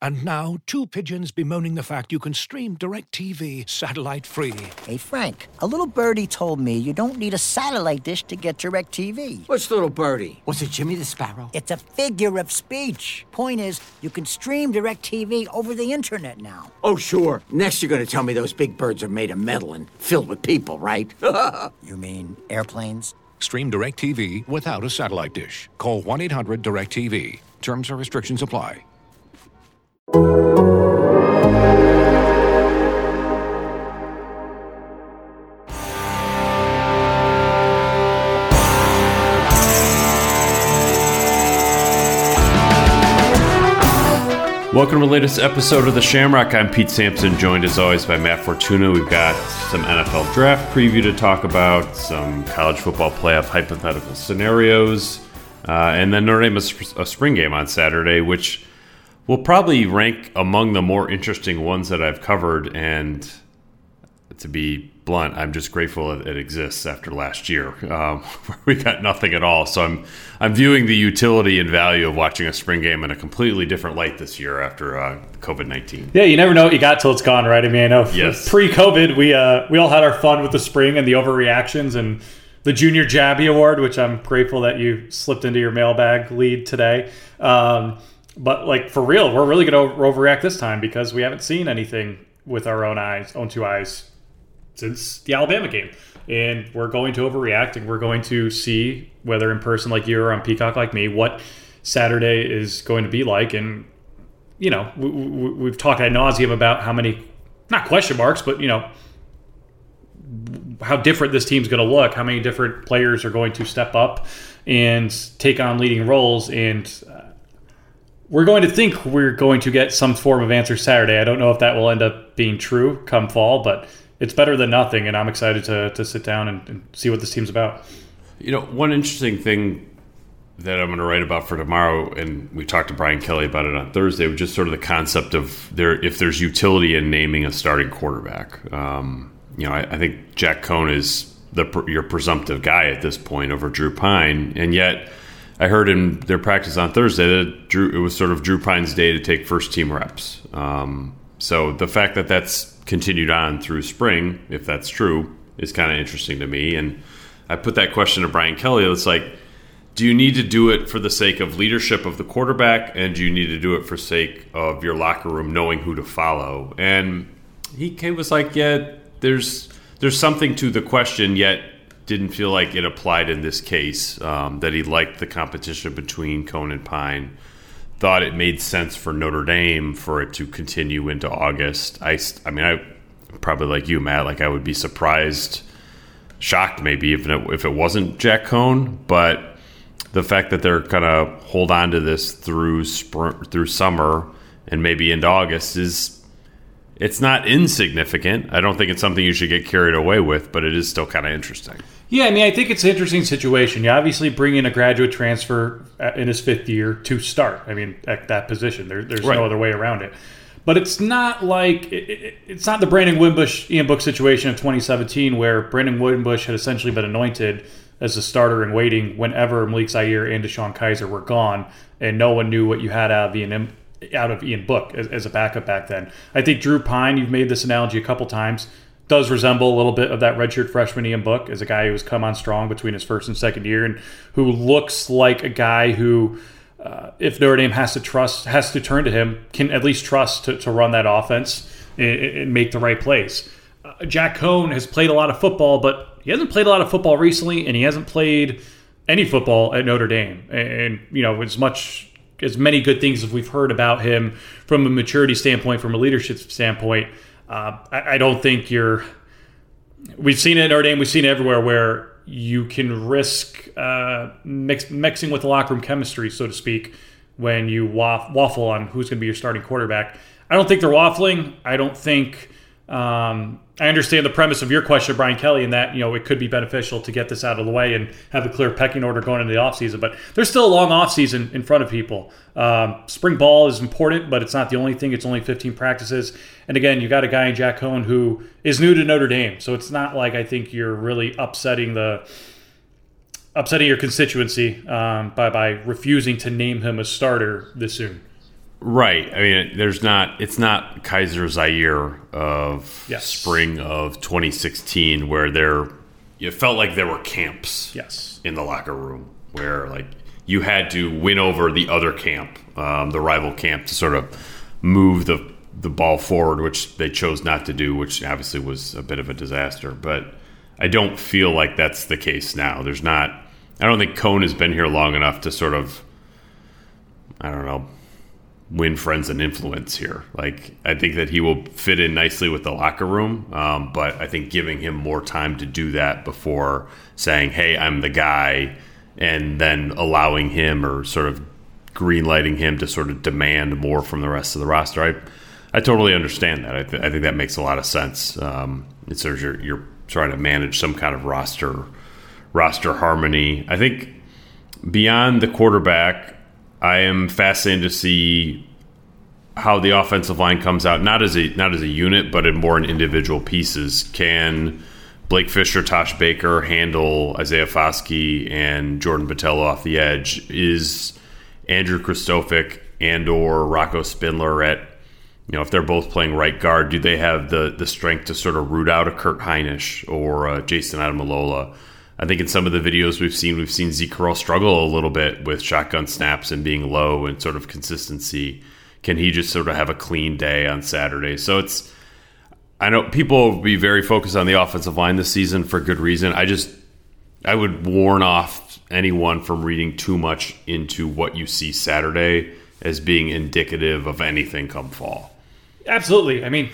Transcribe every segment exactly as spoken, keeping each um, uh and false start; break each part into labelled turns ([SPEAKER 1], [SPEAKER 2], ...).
[SPEAKER 1] And now, two pigeons bemoaning the fact you can stream DirecTV satellite-free.
[SPEAKER 2] Hey, Frank, a little birdie told me you don't need a satellite dish to get DirecTV.
[SPEAKER 3] What's little birdie? Was it Jimmy the Sparrow?
[SPEAKER 2] It's a figure of speech. Point is, you can stream DirecTV over the internet now.
[SPEAKER 3] Oh, sure. Next you're going to tell me those big birds are made of metal and filled with people, right?
[SPEAKER 2] You mean airplanes?
[SPEAKER 1] Stream DirecTV without a satellite dish. Call one eight hundred direct T V. Terms and restrictions apply.
[SPEAKER 4] Welcome to the latest episode of The Shamrock. I'm Pete Sampson, joined as always by Matt Fortuna. We've got some N F L draft preview to talk about, some college football playoff hypothetical scenarios, uh, and then Notre Dame a, a spring game on Saturday, which will probably rank among the more interesting ones that I've covered. And to be blunt, I'm just grateful it, it exists after last year. Um, we got nothing at all. So I'm I'm viewing the utility and value of watching a spring game in a completely different light this year after uh, covid nineteen.
[SPEAKER 5] Yeah, you never know what you got till it's gone, right? I mean, I know
[SPEAKER 4] yes.
[SPEAKER 5] pre-COVID, we uh, we all had our fun with the spring and the overreactions and the Junior Jabby Award, which I'm grateful that you slipped into your mailbag lead today. Um, but like for real, we're really going to overreact this time because we haven't seen anything with our own eyes, own two eyes, since the Alabama game. And we're going to overreact, and we're going to see, whether in person like you or on Peacock like me, what Saturday is going to be like. And, you know, we, we, we've talked ad nauseum about how many, not question marks, but, you know, how different this team's going to look, how many different players are going to step up and take on leading roles. And uh, we're going to think we're going to get some form of answer Saturday. I don't know if that will end up being true come fall, but it's better than nothing, and I'm excited to to sit down and, and see what this team's about.
[SPEAKER 4] You know, one interesting thing that I'm going to write about for tomorrow, and we talked to Brian Kelly about it on Thursday, was just sort of the concept of there if there's utility in naming a starting quarterback. Um, you know, I, I think Jack Cohn is the your presumptive guy at this point over Drew Pyne, and yet I heard in their practice on Thursday that Drew it was sort of Drew Pyne's day to take first team reps. Um, so the fact that that's continued on through spring, if that's true, is kind of interesting to me. And I put that question to Brian Kelly. It's like, do you need to do it for the sake of leadership of the quarterback, and do you need to do it for sake of your locker room knowing who to follow? And he was like, yeah, there's there's something to the question, yet didn't feel like it applied in this case, um, that he liked the competition between Cohn and Pyne. Thought it made sense for Notre Dame for it to continue into August. I, I mean, I probably like you, Matt. Like I would be surprised, shocked maybe if it, if it wasn't Jack Cohn. But the fact that they're gonna hold on to this through spring, through summer and maybe into August is it's not insignificant. I don't think it's something you should get carried away with, but it is still kind of interesting.
[SPEAKER 5] Yeah, I mean, I think it's an interesting situation. You obviously bring in a graduate transfer in his fifth year to start. I mean, at that position, there, there's
[SPEAKER 4] right.
[SPEAKER 5] no other way around it. But it's not like it, it, it's not the Brandon Wimbush, Ian Book situation of twenty seventeen, where Brandon Wimbush had essentially been anointed as a starter in waiting whenever Malik Zaire and Deshaun Kaiser were gone, and no one knew what you had out of Ian out of Ian Book as, as a backup back then. I think Drew Pyne, you've made this analogy a couple times, does resemble a little bit of that redshirt freshman Ian Book as a guy who's come on strong between his first and second year, and who looks like a guy who, uh, if Notre Dame has to trust, has to turn to him, can at least trust to, to run that offense and, and make the right plays. Uh, Jack Cohn has played a lot of football, but he hasn't played a lot of football recently, and he hasn't played any football at Notre Dame. And, and you know, as much as many good things as we've heard about him from a maturity standpoint, from a leadership standpoint, Uh, I, I don't think you're – we've seen it at Notre Dame. We've seen it everywhere where you can risk uh, mix, mixing with the locker room chemistry, so to speak, when you waff, waffle on who's going to be your starting quarterback. I don't think they're waffling. I don't think um, – I understand the premise of your question, Brian Kelly, in that, you know, it could be beneficial to get this out of the way and have a clear pecking order going into the offseason. But there's still a long offseason in front of people. Um, spring ball is important, but it's not the only thing. It's only fifteen practices. And again, you got a guy in Jack Cohn who is new to Notre Dame. So it's not like I think you're really upsetting the upsetting your constituency um, by, by refusing to name him a starter this soon.
[SPEAKER 4] Right. I mean, there's not. It's not Kaiser Zaire of
[SPEAKER 5] Yes.
[SPEAKER 4] spring of twenty sixteen where there. It felt like there were camps.
[SPEAKER 5] Yes.
[SPEAKER 4] In the locker room where like you had to win over the other camp, um, the rival camp, to sort of move the the ball forward, which they chose not to do, which obviously was a bit of a disaster. But I don't feel like that's the case now. There's not. I don't think Cohn has been here long enough to sort of. I don't know. Win friends and influence here. Like I think that he will fit in nicely with the locker room, um, but I think giving him more time to do that before saying, "Hey, I'm the guy," and then allowing him or sort of green lighting him to sort of demand more from the rest of the roster. I, I totally understand that. I, th- I think that makes a lot of sense. Um, it's sort of you're, you're trying to manage some kind of roster roster harmony. I think beyond the quarterback, I am fascinated to see how the offensive line comes out, not as a not as a unit, but in more in individual pieces. Can Blake Fisher, Tosh Baker handle Isaiah Foskey and Jordan Botelho off the edge? Is Andrew Kristofic and or Rocco Spindler at, you know, if they're both playing right guard, do they have the the strength to sort of root out a Kurt Heinisch or uh, Jason Adamalola? I think in some of the videos we've seen, we've seen Zeke Curl struggle a little bit with shotgun snaps and being low and sort of consistency. Can he just sort of have a clean day on Saturday? So it's, I know people will be very focused on the offensive line this season for good reason. I just, I would warn off anyone from reading too much into what you see Saturday as being indicative of anything come fall.
[SPEAKER 5] Absolutely. I mean,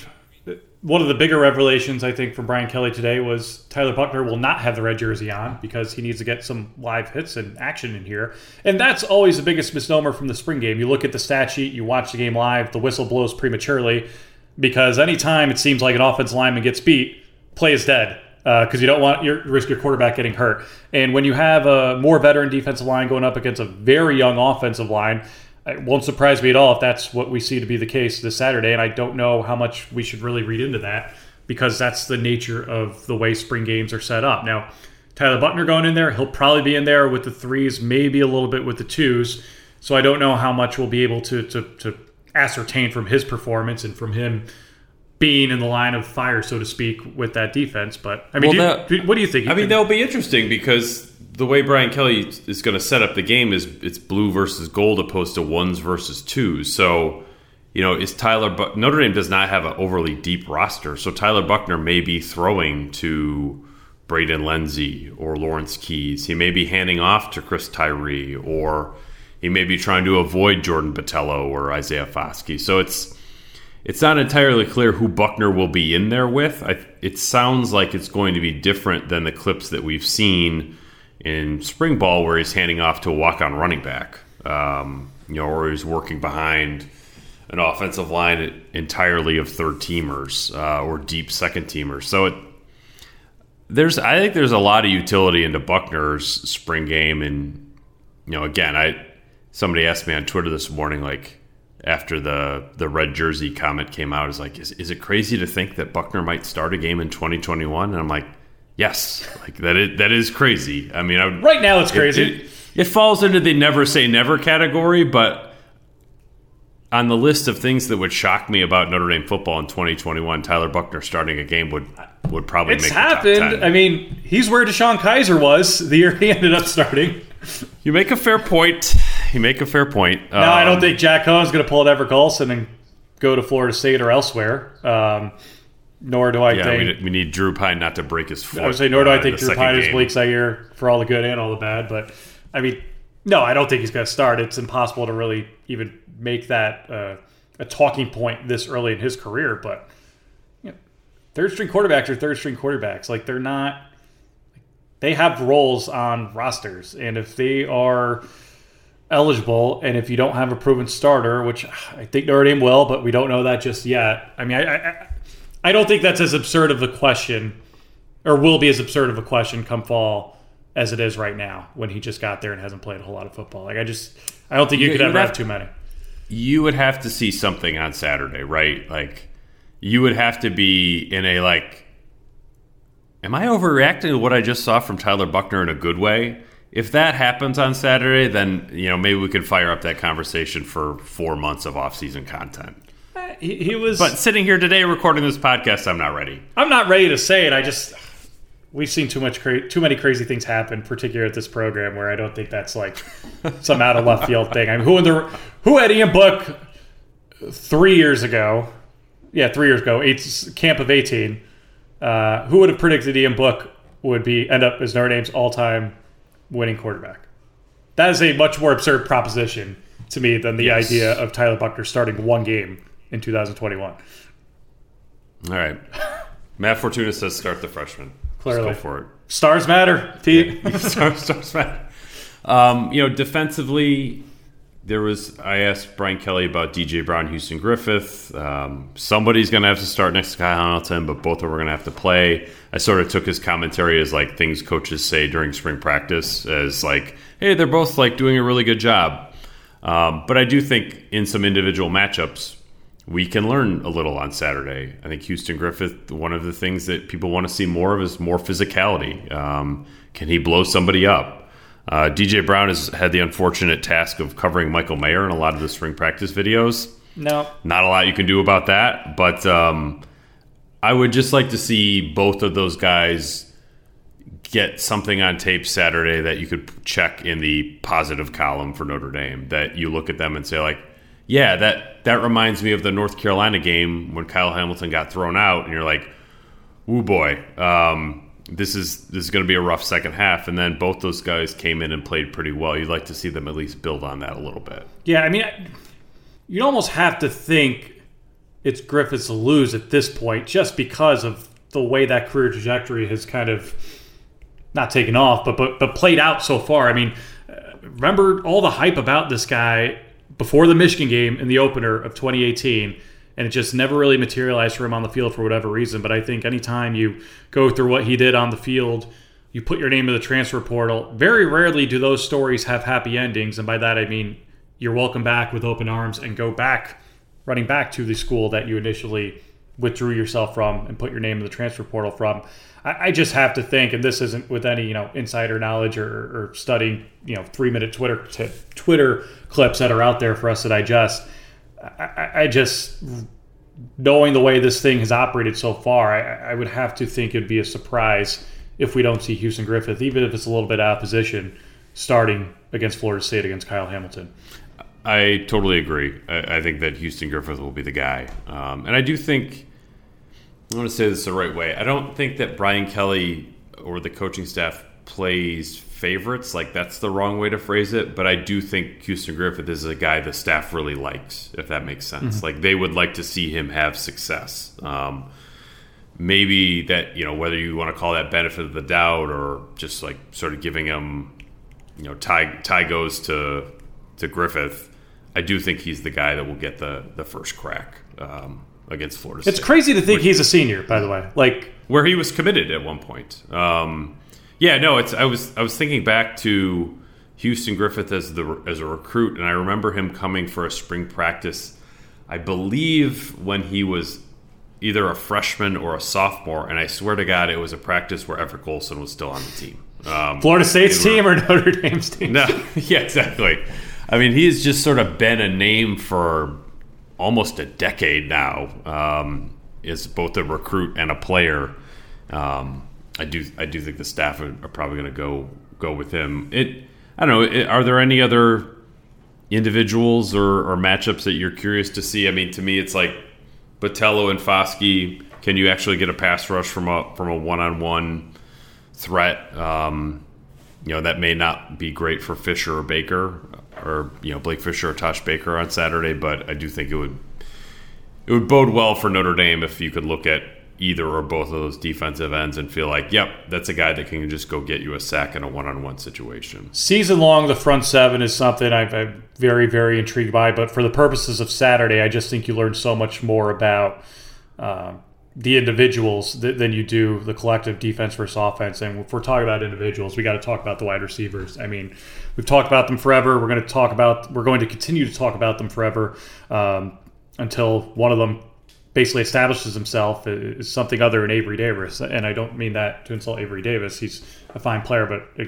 [SPEAKER 5] one of the bigger revelations, I think, from Brian Kelly today was Tyler Buchner will not have the red jersey on because he needs to get some live hits and action in here. And that's always the biggest misnomer from the spring game. You look at the stat sheet, you watch the game live, the whistle blows prematurely because anytime it seems like an offensive lineman gets beat, play is dead because uh, you don't want your risk your quarterback getting hurt. And when you have a more veteran defensive line going up against a very young offensive line, it won't surprise me at all if that's what we see to be the case this Saturday, and I don't know how much we should really read into that because that's the nature of the way spring games are set up. Now, Tyler Buchner going in there, he'll probably be in there with the threes, maybe a little bit with the twos, so I don't know how much we'll be able to to, to ascertain from his performance and from him being in the line of fire, so to speak, with that defense. But, I mean,
[SPEAKER 4] well,
[SPEAKER 5] do you,
[SPEAKER 4] that,
[SPEAKER 5] what do you think? You
[SPEAKER 4] I mean,
[SPEAKER 5] can,
[SPEAKER 4] that'll be interesting because the way Brian Kelly is going to set up the game is it's blue versus gold opposed to ones versus twos. So, you know, is Tyler Buck- Notre Dame does not have an overly deep roster, so Tyler Buchner may be throwing to Braden Lenzy or Lawrence Keys. He may be handing off to Chris Tyree, or he may be trying to avoid Jordan Botelho or Isaiah Foskey. So it's it's not entirely clear who Buchner will be in there with. I, it sounds like it's going to be different than the clips that we've seen in spring ball where he's handing off to a walk-on running back, um, you know, or he's working behind an offensive line entirely of third-teamers uh, or deep second-teamers. So it, there's, I think there's a lot of utility into Buchner's spring game. And, you know, again, I somebody asked me on Twitter this morning, like, after the, the red jersey comment came out, is like, is, is it crazy to think that Buchner might start a game in twenty twenty-one? And I'm like, yes, like that is that is crazy. I mean, I would,
[SPEAKER 5] right now it's crazy.
[SPEAKER 4] It, it, it falls into the never say never category, but on the list of things that would shock me about Notre Dame football in twenty twenty-one, Tyler Buchner starting a game would would probably
[SPEAKER 5] it's
[SPEAKER 4] make
[SPEAKER 5] happened.
[SPEAKER 4] the top ten.
[SPEAKER 5] I mean, he's where Deshaun Kaiser was the year he ended up starting.
[SPEAKER 4] You make a fair point. You make a fair point.
[SPEAKER 5] No,
[SPEAKER 4] um,
[SPEAKER 5] I don't think Jack Cohen's going to pull it Everett Golson and go to Florida State or elsewhere. Um, nor do I
[SPEAKER 4] yeah,
[SPEAKER 5] think
[SPEAKER 4] we, we need Drew Pine not to break his foot.
[SPEAKER 5] I would say, nor do
[SPEAKER 4] uh,
[SPEAKER 5] I think
[SPEAKER 4] in the
[SPEAKER 5] Drew
[SPEAKER 4] second
[SPEAKER 5] Pine is
[SPEAKER 4] game.
[SPEAKER 5] Blake Zaire for all the good and all the bad. But I mean, no, I don't think he's going to start. It's impossible to really even make that uh, a talking point this early in his career. But you know, third string quarterbacks are third string quarterbacks. Like they're not. They have roles on rosters, and if they are eligible, and if you don't have a proven starter, which I think Notre Dame will, but we don't know that just yet. I mean, I, I, I don't think that's as absurd of a question, or will be as absurd of a question come fall as it is right now when he just got there and hasn't played a whole lot of football. Like I just, I don't think you, you could ever have, have too many.
[SPEAKER 4] You would have to see something on Saturday, right? Like you would have to be in a like. Am I overreacting to what I just saw from Tyler Buchner in a good way? if that happens on Saturday, then you know maybe we could fire up that conversation for four months of off-season content.
[SPEAKER 5] He, he was,
[SPEAKER 4] but sitting here today recording this podcast, I'm not ready.
[SPEAKER 5] I'm not ready to say it. I just we've seen too much, cra- too many crazy things happen, particularly at this program, where I don't think that's like some out of left field thing. I mean, who in the who had Ian Book three years ago? Yeah, three years ago, eight, camp of eighteen. Uh, who would have predicted Ian Book would be end up as Notre Dame's all-time winning quarterback? That is a much more absurd proposition to me than the yes. idea of Tyler Buchner starting one game in two thousand twenty-one.
[SPEAKER 4] All right. Matt Fortuna says start the freshman.
[SPEAKER 5] Clearly.
[SPEAKER 4] Let's go for it.
[SPEAKER 5] Stars matter, Pete.
[SPEAKER 4] Yeah. stars, stars matter. Um, you know, defensively, there was, I asked Brian Kelly about D J Brown, Houston Griffith. Um, somebody's going to have to start next to Kyle Hamilton, but both of them are going to have to play. I sort of took his commentary as like things coaches say during spring practice as like, hey, they're both like doing a really good job. Um, but I do think in some individual matchups, we can learn a little on Saturday. I think Houston Griffith, one of the things that people want to see more of is more physicality. Um, can he blow somebody up? Uh, D J Brown has had the unfortunate task of covering Michael Mayer in a lot of the spring practice videos.
[SPEAKER 5] No.
[SPEAKER 4] Not a lot you can do about that. But um, I would just like to see both of those guys get something on tape Saturday that you could check in the positive column for Notre Dame, that you look at them and say, like, yeah, that, that reminds me of the North Carolina game when Kyle Hamilton got thrown out, and you're like, ooh, boy, um, this is this is going to be a rough second half. And then both those guys came in and played pretty well. You'd like to see them at least build on that a little bit.
[SPEAKER 5] Yeah, I mean, you'd almost have to think it's Griffiths to lose at this point just because of the way that career trajectory has kind of not taken off, but but, but played out so far. I mean, remember all the hype about this guy before the Michigan game in the opener of twenty eighteen, and it just never really materialized for him on the field for whatever reason. But I think anytime you go through what he did on the field, you put your name to the transfer portal, very rarely do those stories have happy endings. And by that I mean you're welcome back with open arms and go back, running back to the school that you initially withdrew yourself from and put your name in the transfer portal from. I, I just have to think, and this isn't with any you know insider knowledge or, or studying you know three minute Twitter t- Twitter clips that are out there for us to digest. I, I, I just, knowing the way this thing has operated so far, I, I would have to think it'd be a surprise if we don't see Houston Griffith, even if it's a little bit out of position, starting against Florida State against Kyle Hamilton.
[SPEAKER 4] I totally agree. I, I think that Houston Griffith will be the guy. Um, and I do think, I want to say this the right way, I don't think that Brian Kelly or the coaching staff plays favorites. Like, that's the wrong way to phrase it. But I do think Houston Griffith is a guy the staff really likes, if that makes sense. Mm-hmm. Like, they would like to see him have success. Um, maybe that, you know, whether you want to call that benefit of the doubt or just like sort of giving him, you know, tie, tie goes to to Griffith, I do think he's the guy that will get the, the first crack um, against Florida State.
[SPEAKER 5] It's crazy to think Which, he's a senior, by the way. Like
[SPEAKER 4] where he was committed at one point. Um, yeah, no, it's I was I was thinking back to Houston Griffith as the as a recruit, and I remember him coming for a spring practice, I believe when he was either a freshman or a sophomore, and I swear to God it was a practice where Everett Golson was still on the team. Um,
[SPEAKER 5] Florida State's team or Notre Dame's team?
[SPEAKER 4] No, yeah, exactly. I mean, he's just sort of been a name for almost a decade now. Um, is both a recruit and a player. Um, I do, I do think the staff are, are probably going to go go with him. It, I don't know. It, are there any other individuals or, or matchups that you're curious to see? I mean, to me, it's like Botello and Foskey. Can you actually get a pass rush from a from a one on one threat? Um, you know, that may not be great for Fisher or Baker, or you know Blake Fisher or Tosh Baker on Saturday, but I do think it would it would bode well for Notre Dame if you could look at either or both of those defensive ends and feel like, yep, that's a guy that can just go get you a sack in a one-on-one situation.
[SPEAKER 5] Season long, the front seven is something I'm, I'm very, very intrigued by, but for the purposes of Saturday, I just think you learn so much more about uh, the individuals th- than you do the collective defense versus offense. And if we're talking about individuals, we got to talk about the wide receivers. I mean, we've talked about them forever. We're going to talk about, we're going to continue to talk about them forever um, until one of them basically establishes himself as something other than Avery Davis. And I don't mean that to insult Avery Davis. He's a fine player, but again,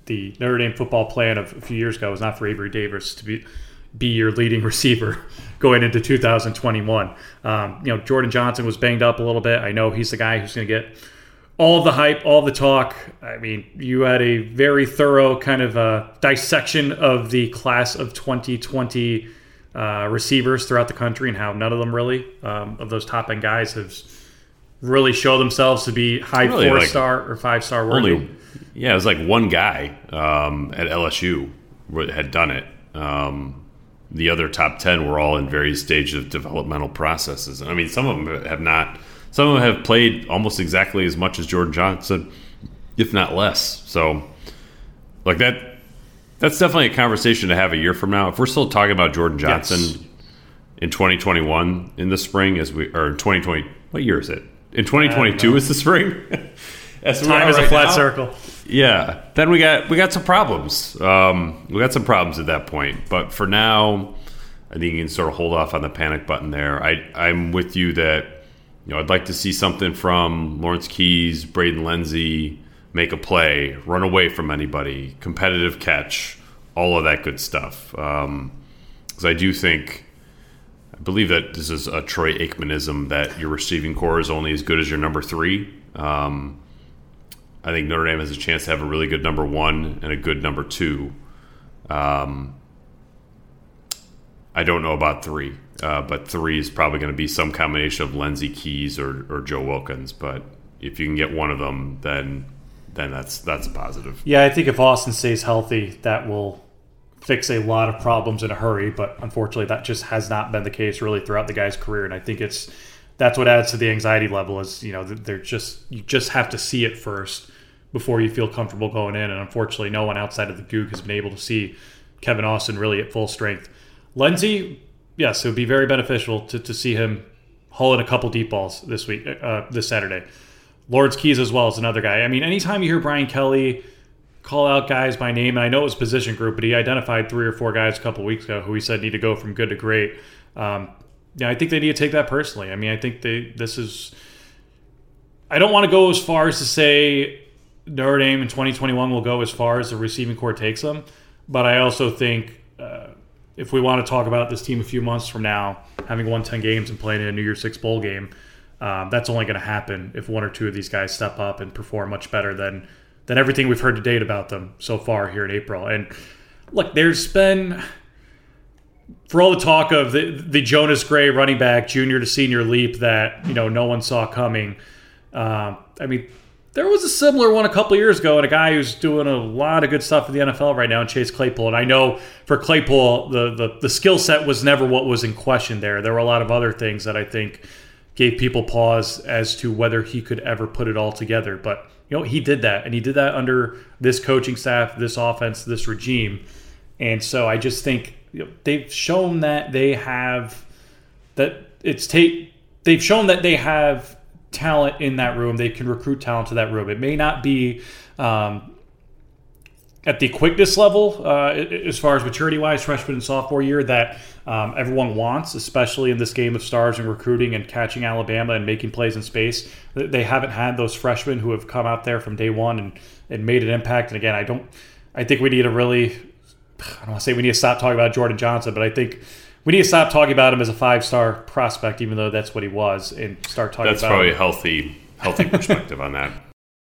[SPEAKER 5] the Notre Dame football plan of a few years ago was not for Avery Davis to be be your leading receiver going into two thousand twenty-one. Um, you know, Jordan Johnson was banged up a little bit. I know he's the guy who's going to get all the hype, all the talk. I mean, you had a very thorough kind of uh, dissection of the class of twenty twenty uh, receivers throughout the country and how none of them really, um, of those top-end guys, have really show themselves to be high really four-star like or five-star worthy. Only,
[SPEAKER 4] yeah, it was like one guy um, at L S U had done it. Um, the other top ten were all in various stages of developmental processes. I mean, some of them have not. Some of them have played almost exactly as much as Jordan Johnson, if not less. So, like that, that's definitely a conversation to have a year from now. If we're still talking about Jordan Johnson yes. in twenty twenty-one in the spring, as we or in twenty twenty, what year is it? In twenty twenty-two is the spring.
[SPEAKER 5] As Time is right a flat now. Circle.
[SPEAKER 4] Yeah, then we got we got some problems. Um, we got some problems at that point. But for now, I think you can sort of hold off on the panic button there. I I'm with you that you know I'd like to see something from Lawrence Keys, Braden Lenzy, make a play, run away from anybody, competitive catch, all of that good stuff. Because um, I do think. I believe that this is a Troy Aikmanism that your receiving core is only as good as your number three. Um, I think Notre Dame has a chance to have a really good number one and a good number two. Um, I don't know about three, uh, but three is probably going to be some combination of Lenzy, Keys, or, or Joe Wilkins. But if you can get one of them, then then that's that's a positive.
[SPEAKER 5] Yeah, I think if Austin stays healthy, that will fix a lot of problems in a hurry, but unfortunately that just has not been the case really throughout the guy's career. And I think it's that's what adds to the anxiety level is, you know, they're just you just have to see it first before you feel comfortable going in. And unfortunately no one outside of the Goog has been able to see Kevin Austin really at full strength. Lenzy, yes, it would be very beneficial to, to see him haul in a couple deep balls this week, uh, this Saturday. Lawrence Keys as well as another guy. I mean, anytime you hear Brian Kelly call out guys by name, and I know it was position group, but he identified three or four guys a couple of weeks ago who he said need to go from good to great. Um, yeah, I think they need to take that personally. I mean, I think they this is. I don't want to go as far as to say Notre Dame in twenty twenty-one will go as far as the receiving corps takes them, but I also think uh, if we want to talk about this team a few months from now, having won ten games and playing in a New Year's Six bowl game, um, that's only going to happen if one or two of these guys step up and perform much better than. than everything we've heard to date about them so far here in April. And look, there's been, for all the talk of the, the Jonas Gray running back junior to senior leap that, you know, no one saw coming. Um, I mean, there was a similar one a couple of years ago, and a guy who's doing a lot of good stuff in the N F L right now, Chase Claypool. And I know for Claypool, the the, the skill set was never what was in question there. There were a lot of other things that I think gave people pause as to whether he could ever put it all together. But you know, he did that, and he did that under this coaching staff, this offense, this regime. And so I just think you know, they've shown that they have that it's take. They've shown that they have talent in that room. They can recruit talent to that room. It may not be um, at the quickness level uh, as far as maturity-wise, freshman and sophomore year, that um, everyone wants, especially in this game of stars and recruiting and catching Alabama and making plays in space. They haven't had those freshmen who have come out there from day one and, and made an impact. And again, I don't. I think we need to really. I don't want to say we need to stop talking about Jordan Johnson, but I think we need to stop talking about him as a five-star prospect, even though that's what he was, and start talking
[SPEAKER 4] that's
[SPEAKER 5] about.
[SPEAKER 4] That's probably
[SPEAKER 5] him.
[SPEAKER 4] a healthy, healthy perspective on that.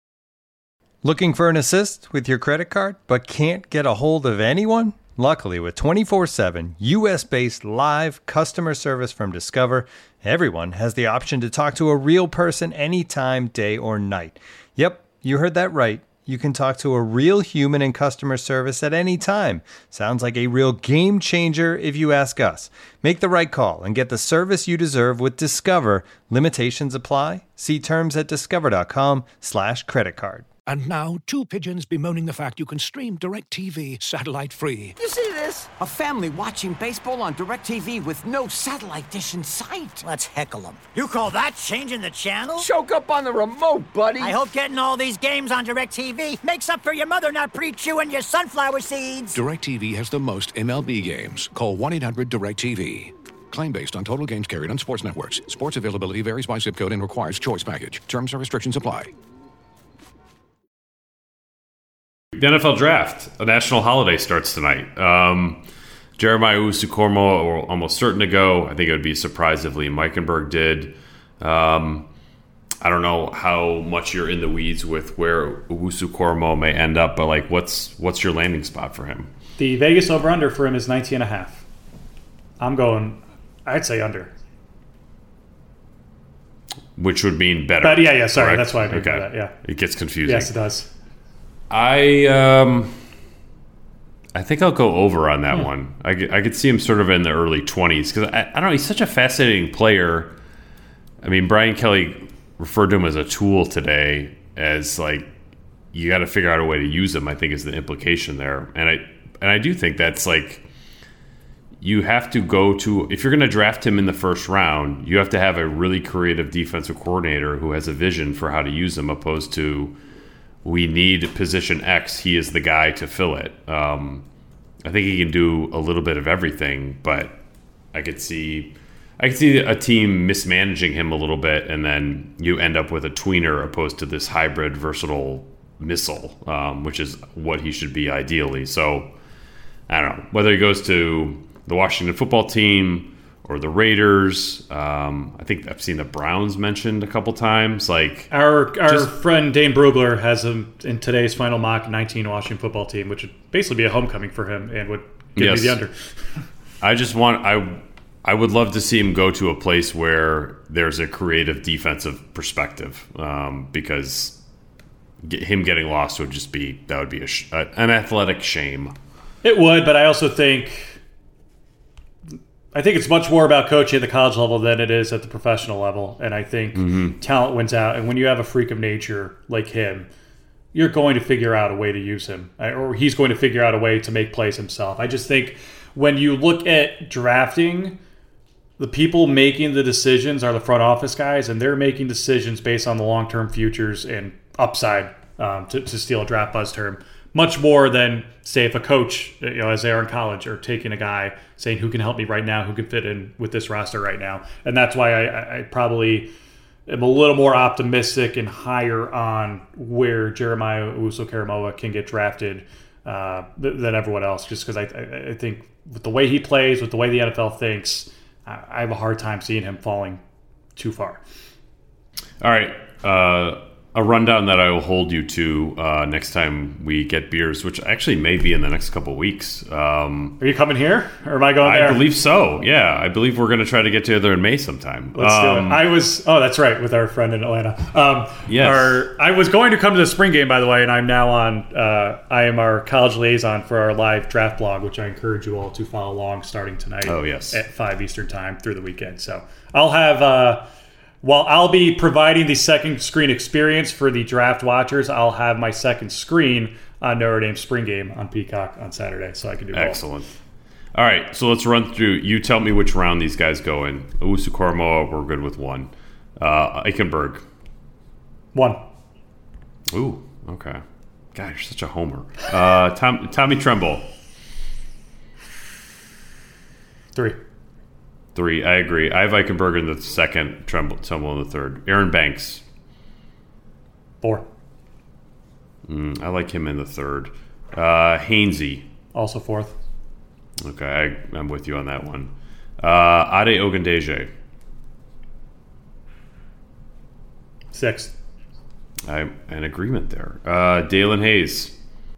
[SPEAKER 6] Looking for an assist with your credit card, but can't get a hold of anyone? Luckily, with twenty-four seven U S-based live customer service from Discover, everyone has the option to talk to a real person anytime, day or night. Yep, you heard that right. You can talk to a real human in customer service at any time. Sounds like a real game changer if you ask us. Make the right call and get the service you deserve with Discover. Limitations apply. See terms at discover.com slash credit card.
[SPEAKER 1] And now, two pigeons bemoaning the fact you can stream DirecTV satellite-free.
[SPEAKER 3] You see this? A family watching baseball on DirecTV with no satellite dish in sight.
[SPEAKER 2] Let's heckle them. You call that changing the channel?
[SPEAKER 3] Choke up on the remote, buddy.
[SPEAKER 2] I hope getting all these games on DirecTV makes up for your mother not pre-chewing your sunflower seeds.
[SPEAKER 1] DirecTV has the most M L B games. Call one eight hundred direct T V. Claim based on total games carried on sports networks. Sports availability varies by zip code and requires choice package. Terms and restrictions apply.
[SPEAKER 4] The N F L Draft, a national holiday, starts tonight. Um, Jeremiah Owusu-Koramoah are almost certain to go. I think it would be a surprise if Liam Eichenberg did. Um, I don't know how much you're in the weeds with where Owusu-Koramoah may end up, but like, what's what's your landing spot for him?
[SPEAKER 5] The Vegas over-under for him is nineteen and a half. I'm going, I'd say under.
[SPEAKER 4] Which would mean better.
[SPEAKER 5] But yeah, yeah, sorry.
[SPEAKER 4] Correct?
[SPEAKER 5] That's why I did
[SPEAKER 4] okay.
[SPEAKER 5] that, yeah.
[SPEAKER 4] It gets confusing.
[SPEAKER 5] Yes, it does.
[SPEAKER 4] I um, I think I'll go over on that
[SPEAKER 5] hmm.
[SPEAKER 4] one. I, I could see him sort of in the early twenties because I, I don't know. He's such a fascinating player. I mean, Brian Kelly referred to him as a tool today, as like you got to figure out a way to use him. I think is the implication there, and I and I do think that's like you have to go to if you're going to draft him in the first round, you have to have a really creative defensive coordinator who has a vision for how to use him, opposed to we need position X. He is the guy to fill it. Um, I think he can do a little bit of everything, but I could see, I could see a team mismanaging him a little bit, and then you end up with a tweener opposed to this hybrid, versatile missile, um, which is what he should be ideally. So I don't know whether he goes to the Washington football team or the Raiders. Um, I think I've seen the Browns mentioned a couple times. Like
[SPEAKER 5] our our
[SPEAKER 4] just,
[SPEAKER 5] friend Dane Brugler has him in today's final mock nineteen Washington football team, which would basically be a homecoming for him and would give
[SPEAKER 4] yes.
[SPEAKER 5] me the under.
[SPEAKER 4] I just want I I would love to see him go to a place where there's a creative defensive perspective, um, because get, him getting lost would just be that would be a sh- an athletic shame.
[SPEAKER 5] It would, but I also think. I think it's much more about coaching at the college level than it is at the professional level. And I think mm-hmm. talent wins out. And when you have a freak of nature like him, you're going to figure out a way to use him. Or he's going to figure out a way to make plays himself. I just think when you look at drafting, the people making the decisions are the front office guys. And they're making decisions based on the long-term futures and upside, um, to, to steal a draft buzz term. Much more than, say, if a coach, you know, as they are in college, are taking a guy saying, who can help me right now, who can fit in with this roster right now. And that's why I, I probably am a little more optimistic and higher on where Jeremiah Owusu-Koramoah can get drafted uh, than everyone else, just because I, I think with the way he plays, with the way the N F L thinks, I have a hard time seeing him falling too far.
[SPEAKER 4] All right. Uh A rundown that I will hold you to uh, next time we get beers, which actually may be in the next couple of weeks. Um,
[SPEAKER 5] Are you coming here, or am I going there?
[SPEAKER 4] I believe so. Yeah, I believe we're going to try to get together in May sometime.
[SPEAKER 5] Let's
[SPEAKER 4] um,
[SPEAKER 5] do it. I was. Oh, that's right, with our friend in Atlanta. Um,
[SPEAKER 4] yes.
[SPEAKER 5] Our, I was going to come to the spring game, by the way, and I'm now on. Uh, I am our college liaison for our live draft blog, which I encourage you all to follow along starting tonight.
[SPEAKER 4] Oh yes,
[SPEAKER 5] at five Eastern time through the weekend. So I'll have. Uh, While I'll be providing the second screen experience for the draft watchers, I'll have my second screen on Notre Dame spring game on Peacock on Saturday, so I can do both.
[SPEAKER 4] Excellent. All right, so let's run through. You tell me which round these guys go in. Owusu-Koramoah, we're good with one. Uh, Eichenberg.
[SPEAKER 5] One.
[SPEAKER 4] Ooh, okay. God, you're such a homer. Uh, Tom, Tommy Tremble.
[SPEAKER 5] Three.
[SPEAKER 4] Three, I agree. I have Eichenberg in the second, Tremble, Tremble in the third. Aaron Banks.
[SPEAKER 5] Four.
[SPEAKER 4] Mm, I like him in the third. Uh, Hainsey.
[SPEAKER 5] Also fourth.
[SPEAKER 4] Okay, I, I'm with you on that one. Uh, Ade Ogundeji.
[SPEAKER 5] Sixth.
[SPEAKER 4] I'm in agreement there. Uh, Dalen Hayes.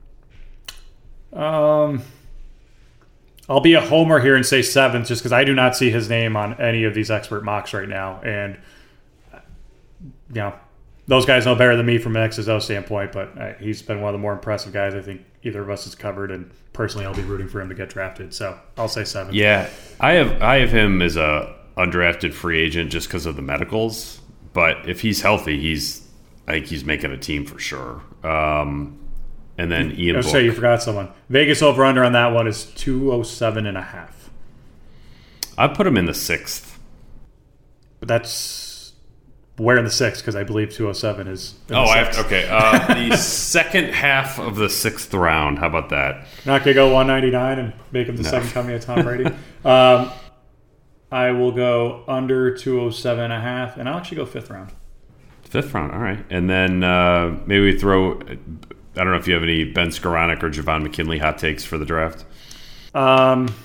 [SPEAKER 5] Um... I'll be a homer here and say seventh, just because I do not see his name on any of these expert mocks right now. And, you know, those guys know better than me from an X's O standpoint, but uh, he's been one of the more impressive guys I think either of us has covered. And personally, I'll be rooting for him to get drafted. So I'll say seventh.
[SPEAKER 4] Yeah, I have I have him as a undrafted free agent just because of the medicals. But if he's healthy, he's I think he's making a team for sure. Um And then Ian
[SPEAKER 5] I'll
[SPEAKER 4] Book.
[SPEAKER 5] say you forgot someone. Vegas over-under on that one is two oh seven and a half.
[SPEAKER 4] I put him in the sixth.
[SPEAKER 5] But that's where in the sixth, because I believe two oh seven is in
[SPEAKER 4] Oh,
[SPEAKER 5] the
[SPEAKER 4] I have
[SPEAKER 5] sixth.
[SPEAKER 4] to, okay. Uh, the second half of the sixth round. How about that?
[SPEAKER 5] Not going to go one ninety-nine and make him the
[SPEAKER 4] No.
[SPEAKER 5] second coming of Tom Brady. um, I will go under two oh seven and a half, and I'll actually go fifth round.
[SPEAKER 4] Fifth round, all right. And then uh, maybe we throw I don't know if you have any Ben Skoranek or Javon McKinley hot takes for the draft.
[SPEAKER 5] Um,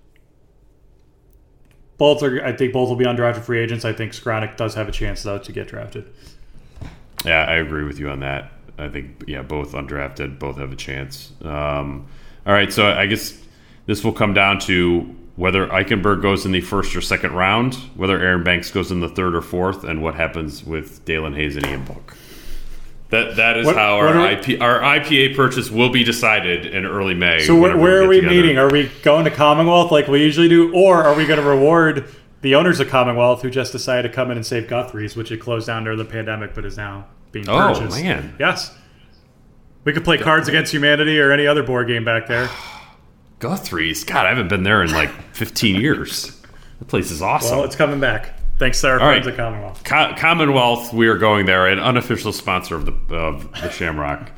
[SPEAKER 5] both are. I think both will be undrafted free agents. I think Skoranek does have a chance though to get drafted.
[SPEAKER 4] Yeah, I agree with you on that. I think yeah, both undrafted, both have a chance. Um, all right, so I guess this will come down to whether Eichenberg goes in the first or second round, whether Aaron Banks goes in the third or fourth, and what happens with Dalen Hayes and Ian Book. That that is
[SPEAKER 5] what,
[SPEAKER 4] how
[SPEAKER 5] what
[SPEAKER 4] our
[SPEAKER 5] we,
[SPEAKER 4] I P, our I P A purchase will be decided in early May.
[SPEAKER 5] So where, where
[SPEAKER 4] we
[SPEAKER 5] are we
[SPEAKER 4] together.
[SPEAKER 5] meeting? Are we going to Commonwealth like we usually do, or are we going to reward the owners of Commonwealth who just decided to come in and save Guthrie's, which had closed down during the pandemic but is now being purchased?
[SPEAKER 4] Oh man,
[SPEAKER 5] yes. We could play Cards Against Humanity or any other board game back there.
[SPEAKER 4] Guthrie's. God, I haven't been there in like fifteen years. The place is awesome.
[SPEAKER 5] Well, it's coming back. Thanks to our
[SPEAKER 4] All
[SPEAKER 5] friends
[SPEAKER 4] right.
[SPEAKER 5] at Commonwealth.
[SPEAKER 4] Co- Commonwealth, we are going there, an unofficial sponsor of the of the Shamrock.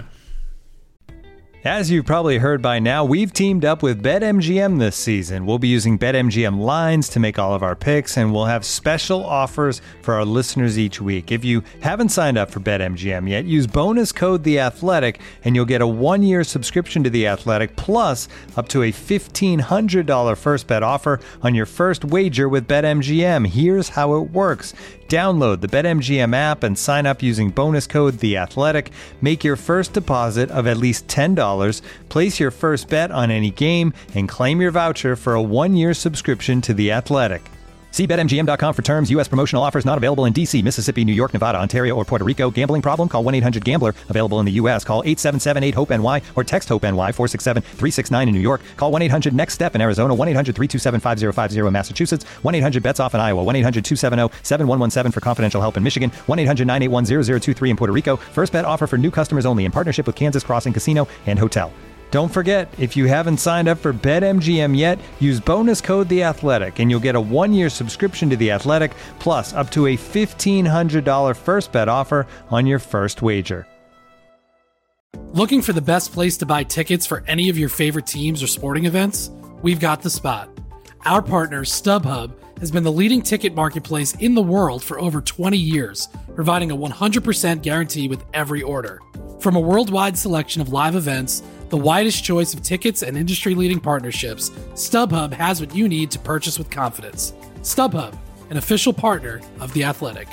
[SPEAKER 6] As you've probably heard by now, we've teamed up with BetMGM this season. We'll be using BetMGM lines to make all of our picks, and we'll have special offers for our listeners each week. If you haven't signed up for BetMGM yet, use bonus code The Athletic, and you'll get a one-year subscription to The Athletic, plus up to a fifteen hundred dollars first bet offer on your first wager with BetMGM. Here's how it works. Download the BetMGM app and sign up using bonus code The Athletic. Make your first deposit of at least ten dollars. Place your first bet on any game and claim your voucher for a one-year subscription to The Athletic. See Bet M G M dot com for terms. U S promotional offers not available in D C, Mississippi, New York, Nevada, Ontario, or Puerto Rico. Gambling problem? Call one eight hundred gambler. Available in the U S. Call eight seven seven eight hope N Y or text HOPE-NY four six seven three six nine in New York. Call one eight hundred next step in Arizona. one eight hundred three two seven five zero five zero in Massachusetts. one eight hundred bets off in Iowa. one eight hundred two seven zero seven one one seven for confidential help in Michigan. one eight hundred nine eight one zero zero two three in Puerto Rico. First bet offer for new customers only in partnership with Kansas Crossing Casino and Hotel. Don't forget, if you haven't signed up for BetMGM yet, use bonus code The Athletic, and you'll get a one-year subscription to The Athletic, plus up to a fifteen hundred dollars first bet offer on your first wager.
[SPEAKER 7] Looking for the best place to buy tickets for any of your favorite teams or sporting events? We've got the spot. Our partner, StubHub, has been the leading ticket marketplace in the world for over twenty years, providing a one hundred percent guarantee with every order. From a worldwide selection of live events, the widest choice of tickets and industry-leading partnerships, StubHub has what you need to purchase with confidence. StubHub, an official partner of The Athletic.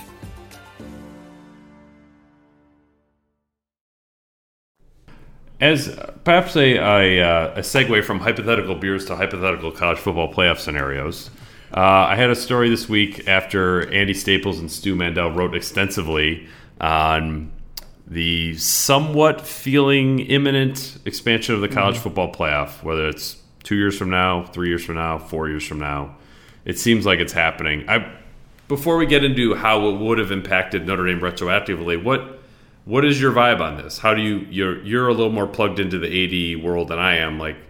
[SPEAKER 4] As perhaps a, a, uh, a segue from hypothetical beers to hypothetical college football playoff scenarios, uh, I had a story this week after Andy Staples and Stu Mandel wrote extensively on the somewhat feeling imminent expansion of the college mm-hmm. football playoff, whether it's two years from now, three years from now, four years from now. It seems like it's happening. I, before we get into how it would have impacted Notre Dame retroactively, what what is your vibe on this? How do you you're you're a little more plugged into the A D world than I am. Like,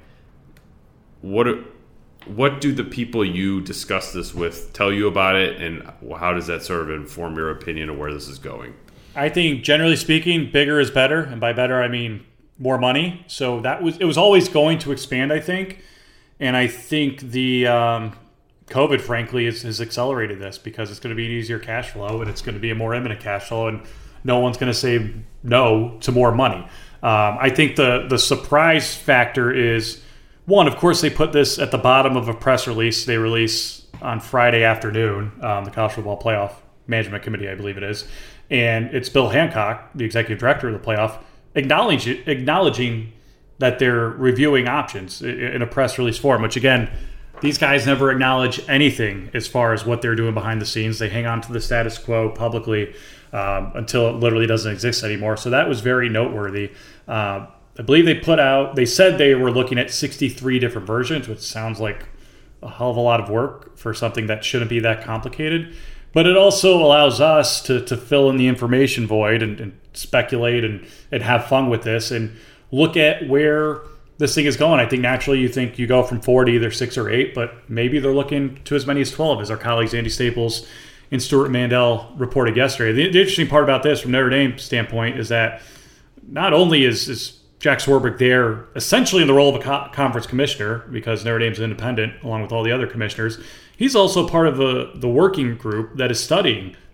[SPEAKER 4] what what do the people you discuss this with tell you about it, and how does that sort of inform your opinion of where this is going?
[SPEAKER 5] I think, generally speaking, bigger is better, and by better I mean more money. So that was it was always going to expand, I think, and I think the um, COVID, frankly, has, has accelerated this because it's going to be an easier cash flow, and it's going to be a more imminent cash flow, and no one's going to say no to more money. Um, I think the the surprise factor is, one, of course, they put this at the bottom of a press release they release on Friday afternoon, um, the College Football Playoff Management Committee, I believe it is. And it's Bill Hancock, the executive director of the playoff, acknowledge, acknowledging that they're reviewing options in a press release form, which, again, these guys never acknowledge anything as far as what they're doing behind the scenes. They hang on to the status quo publicly um, until it literally doesn't exist anymore. So that was very noteworthy. Uh, I believe they put out, they said they were looking at sixty-three different versions, which sounds like a hell of a lot of work for something that shouldn't be that complicated. But it also allows us to, to fill in the information void and, and speculate and, and have fun with this and look at where this thing is going. I think naturally you think you go from four to either six or eight, but maybe they're looking to as many as twelve, as our colleagues Andy Staples and Stuart Mandel reported yesterday. The, the interesting part about this from Notre Dame's standpoint is that not only is, is Jack Swarbrick there essentially in the role of a co- conference commissioner, because Notre Dame's independent along with all the other commissioners, he's also part of the, the working group that is studying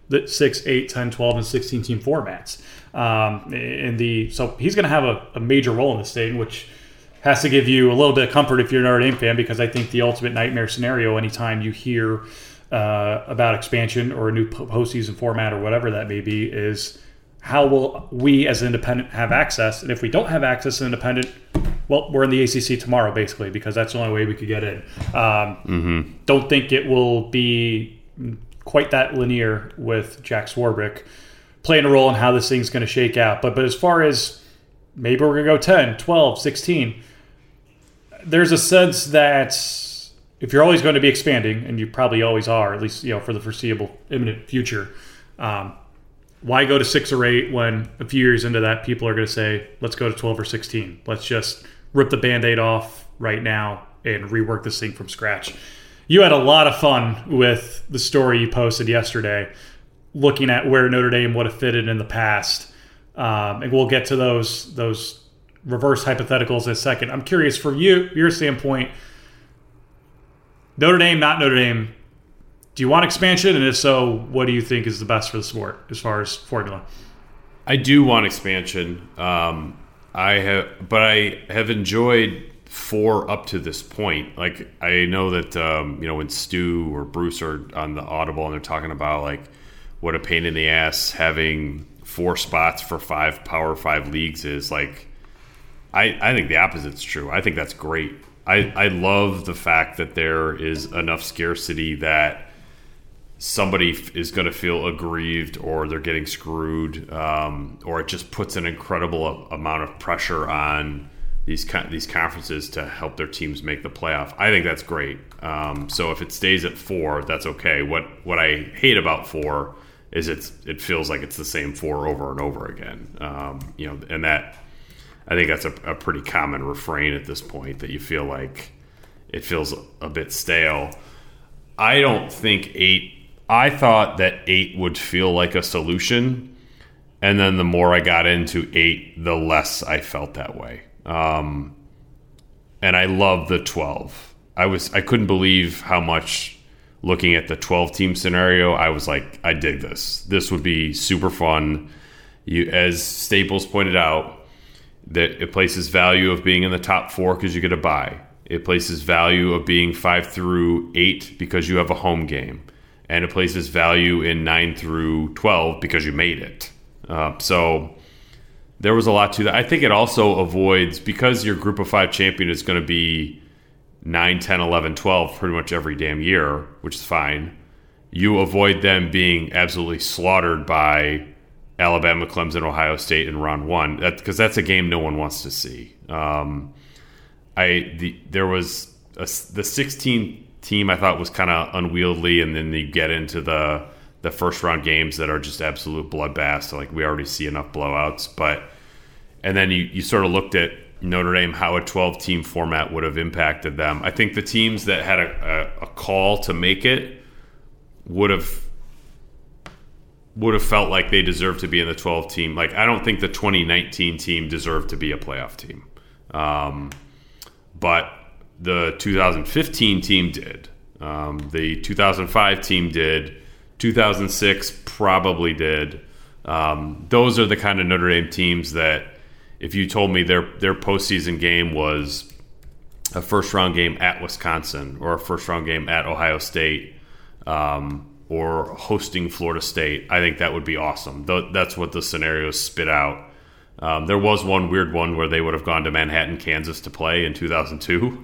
[SPEAKER 5] the six, eight, ten, twelve, and sixteen team formats. Um, in the so he's going to have a, a major role in this thing, which has to give you a little bit of comfort if you're a Notre Dame fan, because I think the ultimate nightmare scenario anytime you hear uh, about expansion or a new postseason format or whatever that may be is how will we as an independent have access? And if we don't have access as an independent, well, we're in the A C C tomorrow, basically, because that's the only way we could get in. Um, mm-hmm. Don't think it will be quite that linear with Jack Swarbrick playing a role in how this thing's going to shake out. But but as far as maybe we're going to go ten, twelve, sixteen, there's a sense that if you're always going to be expanding, and you probably always are, at least you know for the foreseeable imminent future, um, why go to six or eight when a few years into that people are going to say, let's go to twelve or sixteen. Let's just rip the Band-Aid off right now and rework this thing from scratch. You had a lot of fun with the story you posted yesterday, looking at where Notre Dame would have fitted in the past. Um, and we'll get to those those reverse hypotheticals in a second. I'm curious, from you, your standpoint, Notre Dame, not Notre Dame, do you want expansion? And if so, what do you think is the best for the sport as far as formula?
[SPEAKER 4] I do want expansion. Um, I have, but I have enjoyed four up to this point. Like, I know that um, you know when Stu or Bruce are on the Audible and they're talking about like what a pain in the ass having four spots for five Power Five leagues is. Like, I I think the opposite's true. I think that's great. I I love the fact that there is enough scarcity that somebody is going to feel aggrieved or they're getting screwed, um, or it just puts an incredible amount of pressure on these these conferences to help their teams make the playoff. I think that's great. Um, so if it stays at four, that's okay. What what I hate about four is it's it feels like it's the same four over and over again. Um, you know, and that I think that's a, a pretty common refrain at this point, that you feel like it feels a bit stale. I don't think eight. I thought that eight would feel like a solution, and then the more I got into eight, the less I felt that way. Um, and I love the twelve. I was I couldn't believe how much, looking at the twelve team scenario, I was like, I dig this. This would be super fun. You, as Staples pointed out, that it places value of being in the top four because you get a bye. It places value of being five through eight because you have a home game. And it places value in nine through twelve because you made it. Uh, so there was a lot to that. I think it also avoids, because your group of five champion is going to be nine, ten, eleven, twelve pretty much every damn year, which is fine. You avoid them being absolutely slaughtered by Alabama, Clemson, Ohio State in round one, because that, that's a game no one wants to see. Um, I the, there was a, the sixteen team I thought was kind of unwieldy, and then you get into the the first round games that are just absolute bloodbaths. Like, we already see enough blowouts, but and then you, you sort of looked at Notre Dame, how a twelve team format would have impacted them. I think the teams that had a, a, a call to make it would have would have felt like they deserved to be in the twelve team. Like, I don't think the twenty nineteen team deserved to be a playoff team, um, but the two thousand fifteen team did. Um, the two thousand five team did. two thousand six probably did. Um, those are the kind of Notre Dame teams that, if you told me their their postseason game was a first round game at Wisconsin, or a first round game at Ohio State, um, or hosting Florida State, I think that would be awesome. That's what the scenarios spit out. Um, there was one weird one where they would have gone to Manhattan, Kansas to play in two thousand two.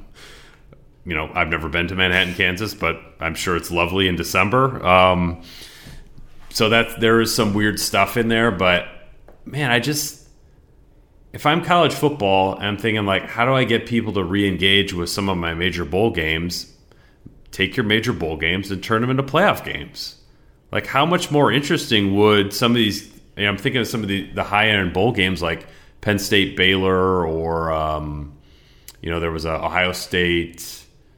[SPEAKER 4] You know, I've never been to Manhattan, Kansas, but I'm sure it's lovely in December. Um, so that there is some weird stuff in there, but man, I just, if I'm college football, I'm thinking like, how do I get people to re-engage with some of my major bowl games? Take your major bowl games and turn them into playoff games. Like, how much more interesting would some of these, you know, I'm thinking of some of the, the high-end bowl games like Penn State, Baylor, or, um, you know, there was a Ohio State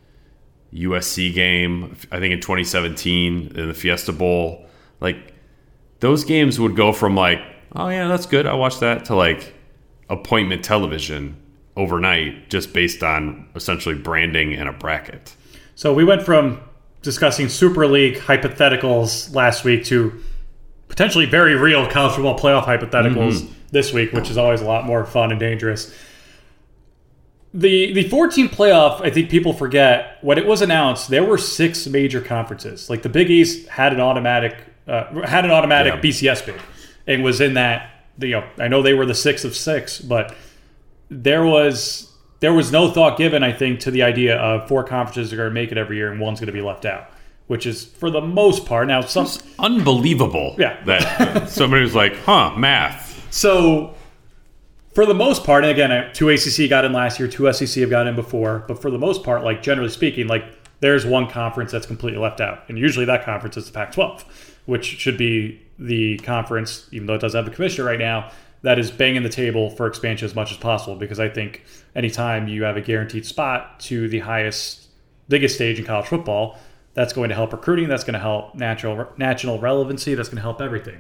[SPEAKER 4] U S C game, I think in twenty seventeen in the Fiesta Bowl. Like, those games would go from like, oh yeah, that's good, I watched that, to like appointment television overnight, just based on essentially branding and a bracket.
[SPEAKER 5] So we went from discussing Super League hypotheticals last week to potentially very real college football playoff hypotheticals mm-hmm. this week, which is always a lot more fun and dangerous. The the four-team playoff, I think people forget, when it was announced, there were six major conferences. Like the Big East had an automatic uh, had an automatic yeah. B C S bid and was in that. You know, I know they were the six of six, but there was there was no thought given, I think, to the idea of four conferences are going to make it every year and one's going to be left out, which is for the most part now some
[SPEAKER 4] it's unbelievable.
[SPEAKER 5] Yeah,
[SPEAKER 4] that somebody was like, "Huh, math."
[SPEAKER 5] So for the most part, and again, two A C C got in last year, two S E C have got in before, but for the most part, like generally speaking, like there's one conference that's completely left out, and usually that conference is the Pac twelve, which should be the conference, even though it doesn't have a commissioner right now, that is banging the table for expansion as much as possible, because I think anytime you have a guaranteed spot to the highest, biggest stage in college football, that's going to help recruiting, that's going to help natural national relevancy, that's going to help everything.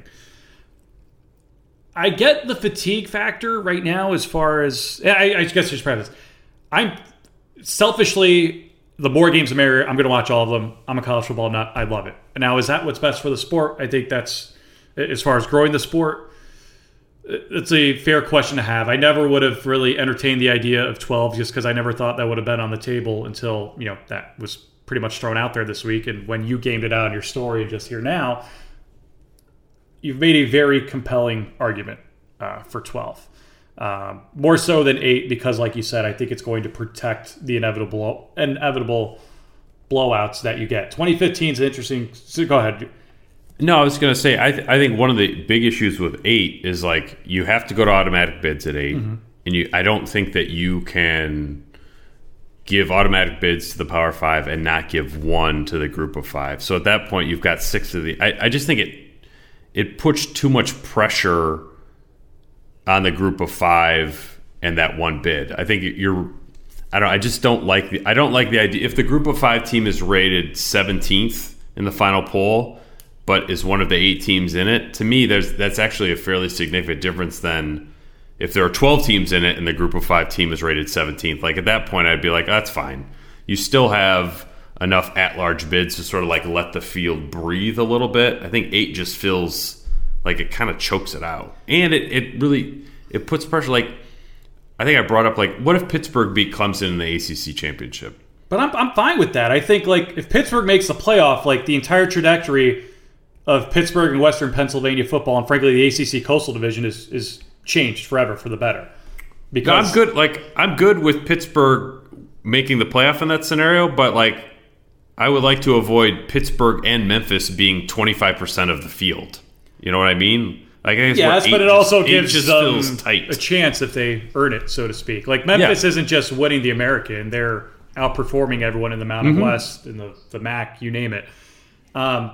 [SPEAKER 5] I get the fatigue factor right now as far as, I, I guess just preface, I'm selfishly, the more games the merrier, I'm going to watch all of them. I'm a college football nut. I love it. And now, is that what's best for the sport? I think that's, as far as growing the sport, it's a fair question to have. I never would have really entertained the idea of twelve just because I never thought that would have been on the table until, you know, that was pretty much thrown out there this week. And when you gamed it out in your story and just here now, you've made a very compelling argument uh, for twelve. Um, more so than eight because, like you said, I think it's going to protect the inevitable inevitable blowouts that you get. twenty fifteen is interesting. So go ahead.
[SPEAKER 4] No, I was going to say, I, th- I think one of the big issues with eight is like you have to go to automatic bids at eight, mm-hmm. and you. I don't think that you can give automatic bids to the Power Five and not give one to the Group of Five. So at that point, you've got six of the. I, I just think it it puts too much pressure on the Group of Five and that one bid. I think you're. I don't. I just don't like the. I don't like the idea. If the Group of Five team is rated seventeenth in the final poll, but is one of the eight teams in it, to me, there's that's actually a fairly significant difference than if there are twelve teams in it and the Group of Five team is rated seventeenth. Like at that point, I'd be like, that's fine. You still have enough at-large bids to sort of like let the field breathe a little bit. I think eight just feels like it kind of chokes it out, and it it really it puts pressure. Like I think I brought up like, what if Pittsburgh beat Clemson in the A C C championship?
[SPEAKER 5] But I'm I'm fine with that. I think like if Pittsburgh makes the playoff, like the entire trajectory of Pittsburgh and Western Pennsylvania football, and frankly the A C C Coastal Division is is changed forever for the better. Because
[SPEAKER 4] no, I'm good. Like I'm good with Pittsburgh making the playoff in that scenario, but like I would like to avoid Pittsburgh and Memphis being twenty-five percent of the field. You know what I mean? Like, I guess
[SPEAKER 5] yes,
[SPEAKER 4] what,
[SPEAKER 5] but it
[SPEAKER 4] just,
[SPEAKER 5] also gives
[SPEAKER 4] just
[SPEAKER 5] them
[SPEAKER 4] feels tight.
[SPEAKER 5] A chance if they earn it, so to speak. Like Memphis yeah. isn't just winning the American; they're outperforming everyone in the Mountain mm-hmm. West, in the the M A C, you name it. Um,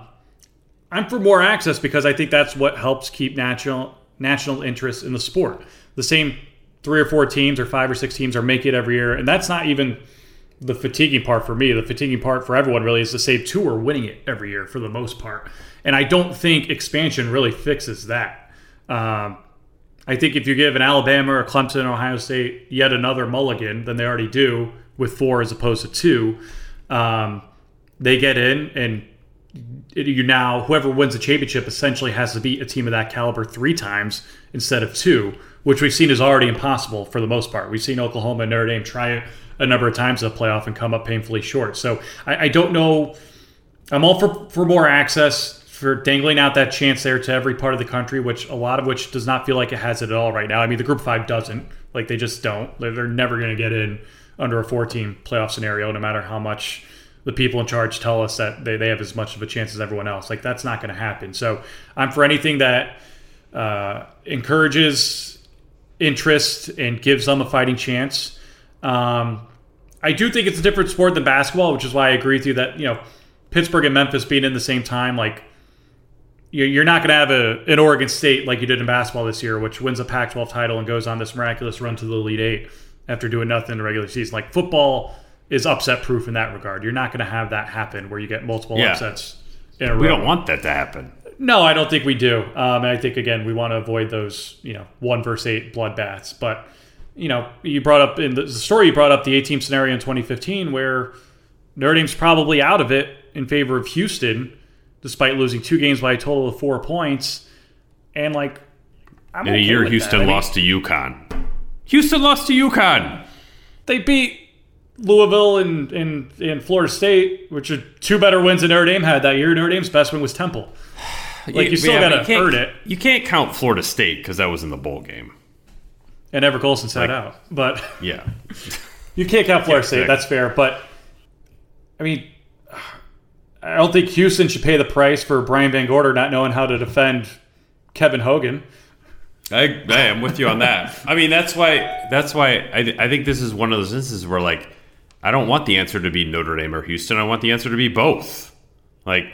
[SPEAKER 5] I'm for more access because I think that's what helps keep national national interest in the sport. The same three or four teams or five or six teams are making it every year, and that's not even the fatiguing part for me. The fatiguing part for everyone really is the same two are winning it every year for the most part. And I don't think expansion really fixes that. Um, I think if you give an Alabama or Clemson or Ohio State yet another mulligan than they already do with four as opposed to two, um, they get in and you now, whoever wins the championship essentially has to beat a team of that caliber three times instead of two, which we've seen is already impossible for the most part. We've seen Oklahoma and Notre Dame try it a number of times in the playoff and come up painfully short. So I, I don't know. I'm all for, for more access, for dangling out that chance there to every part of the country, which a lot of which does not feel like it has it at all right now. I mean, the Group five doesn't. Like, they just don't. They're, they're never going to get in under a four-team playoff scenario, no matter how much the people in charge tell us that they, they have as much of a chance as everyone else. Like, that's not going to happen. So I'm for anything that uh, encourages interest and gives them a fighting chance. Um, I do think it's a different sport than basketball, which is why I agree with you that, you know, Pittsburgh and Memphis being in the same time, like, you're not going to have a, an Oregon State like you did in basketball this year, which wins a Pac twelve title and goes on this miraculous run to the Elite Eight after doing nothing in the regular season. Like, football is upset-proof in that regard. You're not going to have that happen where you get multiple yeah. upsets in a row.
[SPEAKER 4] We don't want that to happen.
[SPEAKER 5] No, I don't think we do. Um, and I think, again, we want to avoid those, you know, one versus eight bloodbaths. But, you know, you brought up in the story, you brought up the eight-team scenario in twenty fifteen where Notre Dame's probably out of it in favor of Houston, despite losing two games by a total of four points. And, like, I'm
[SPEAKER 4] In
[SPEAKER 5] okay
[SPEAKER 4] a year,
[SPEAKER 5] with
[SPEAKER 4] Houston
[SPEAKER 5] that. I mean,
[SPEAKER 4] lost to UConn. Houston lost to UConn.
[SPEAKER 5] They beat Louisville and, and, and Florida State, which are two better wins than Notre Dame had that year. Notre Dame's best win was Temple. Like, you still
[SPEAKER 4] Yeah,
[SPEAKER 5] got
[SPEAKER 4] but
[SPEAKER 5] to
[SPEAKER 4] you
[SPEAKER 5] earn
[SPEAKER 4] can't-
[SPEAKER 5] it.
[SPEAKER 4] You can't count Florida State because that was in the bowl game.
[SPEAKER 5] And Everett Golson sat
[SPEAKER 4] Like-
[SPEAKER 5] out. But
[SPEAKER 4] Yeah.
[SPEAKER 5] you can't count Florida
[SPEAKER 4] Yeah,
[SPEAKER 5] State.
[SPEAKER 4] exactly.
[SPEAKER 5] That's fair. But, I mean, I don't think Houston should pay the price for Brian Van Gorder not knowing how to defend Kevin Hogan.
[SPEAKER 4] I, I am with you on that. I mean, that's why. That's why I, I think this is one of those instances where, like, I don't want the answer to be Notre Dame or Houston. I want the answer to be both. Like,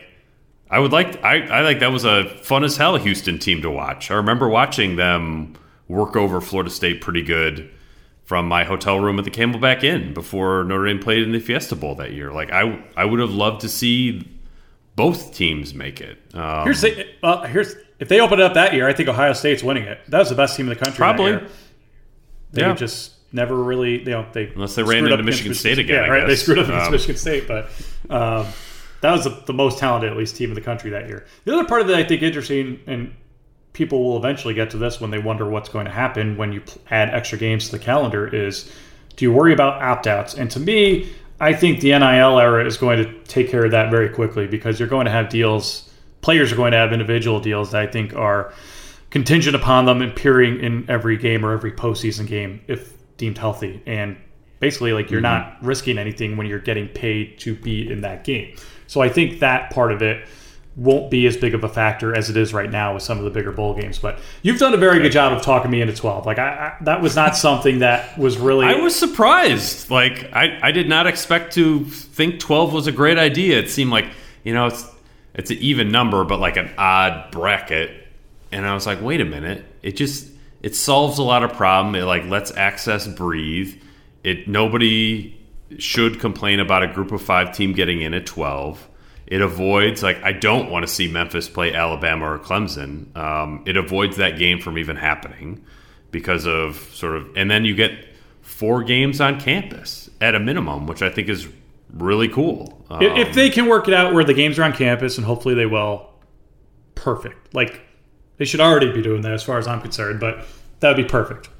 [SPEAKER 4] I would like. I, I like that was a fun as hell Houston team to watch. I remember watching them work over Florida State pretty good from my hotel room at the Camelback Inn before Notre Dame played in the Fiesta Bowl that year. Like, I I would have loved to see both teams make it. Um,
[SPEAKER 5] Here's the, uh, here's if they open it up that year, I think Ohio State's winning it. That was the best team in the country.
[SPEAKER 4] Probably.
[SPEAKER 5] That year. They
[SPEAKER 4] Yeah.
[SPEAKER 5] just never really, you know, they
[SPEAKER 4] Unless they ran
[SPEAKER 5] screwed
[SPEAKER 4] into
[SPEAKER 5] up against
[SPEAKER 4] Michigan State again,
[SPEAKER 5] Yeah,
[SPEAKER 4] I
[SPEAKER 5] right. They
[SPEAKER 4] guess.
[SPEAKER 5] screwed up against
[SPEAKER 4] Um,
[SPEAKER 5] Michigan State, but um, that was the, the most talented, at least, team in the country that year. The other part of that I think interesting, and people will eventually get to this when they wonder what's going to happen when you add extra games to the calendar, is do you worry about opt-outs? And to me, I think the N I L era is going to take care of that very quickly, because you're going to have deals. Players are going to have individual deals that I think are contingent upon them appearing in every game or every postseason game if deemed healthy. And basically, like, you're
[SPEAKER 4] Mm-hmm.
[SPEAKER 5] not risking anything when you're getting paid to be in that game. So I think that part of it won't be as big of a factor as it is right now with some of the bigger bowl games. But you've done a very good job of talking me into twelve. Like, I, I that was not something that was really...
[SPEAKER 4] I was surprised. Like, I, I did not expect to think twelve was a great idea. It seemed like, you know, it's it's an even number, but like an odd bracket. And I was like, wait a minute. It just, it solves a lot of problem. It, like, lets access breathe. It Nobody should complain about a group of five team getting in at twelve. It avoids, like, I don't want to see Memphis play Alabama or Clemson. Um, it avoids that game from even happening because of sort of, and then you get four games on campus at a minimum, which I think is really cool. Um,
[SPEAKER 5] If if they can work it out where the games are on campus, and hopefully they will, perfect. Like, they should already be doing that as far as I'm concerned, but that would be perfect.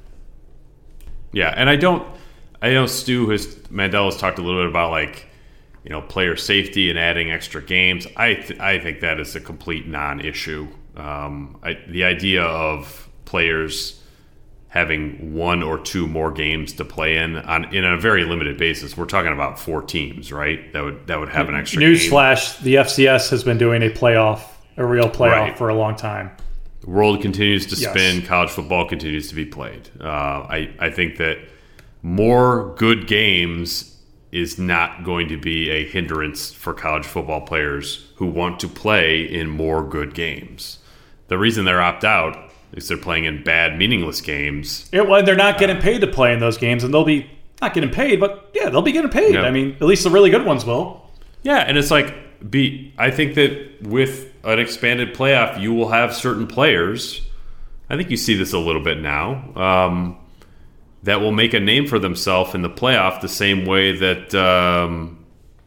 [SPEAKER 4] Yeah, and I don't, I know Stu has, Mandel has talked a little bit about, like, you know, player safety and adding extra games. I th- I think that is a complete non-issue. Um, I, the idea of players having one or two more games to play in on in a very limited basis. We're talking about four teams, right? That would that would have an extra game.
[SPEAKER 5] Newsflash, the F C S has been doing a playoff, a real playoff
[SPEAKER 4] Right.
[SPEAKER 5] for a long time.
[SPEAKER 4] The world continues to
[SPEAKER 5] Yes.
[SPEAKER 4] spin. College football continues to be played. Uh, I, I think that more good games is not going to be a hindrance for college football players who want to play in more good games. The reason they're opt out is they're playing in bad, meaningless games.
[SPEAKER 5] Yeah, well, they're not getting paid to play in those games, and they'll be not getting paid, but yeah, they'll be getting paid.
[SPEAKER 4] Yeah.
[SPEAKER 5] I mean, at least the really good ones will.
[SPEAKER 4] Yeah, and it's like, be. I think that with an expanded playoff, you will have certain players. I think you see this a little bit now. Um, that will make a name for themselves in the playoff the same way that um,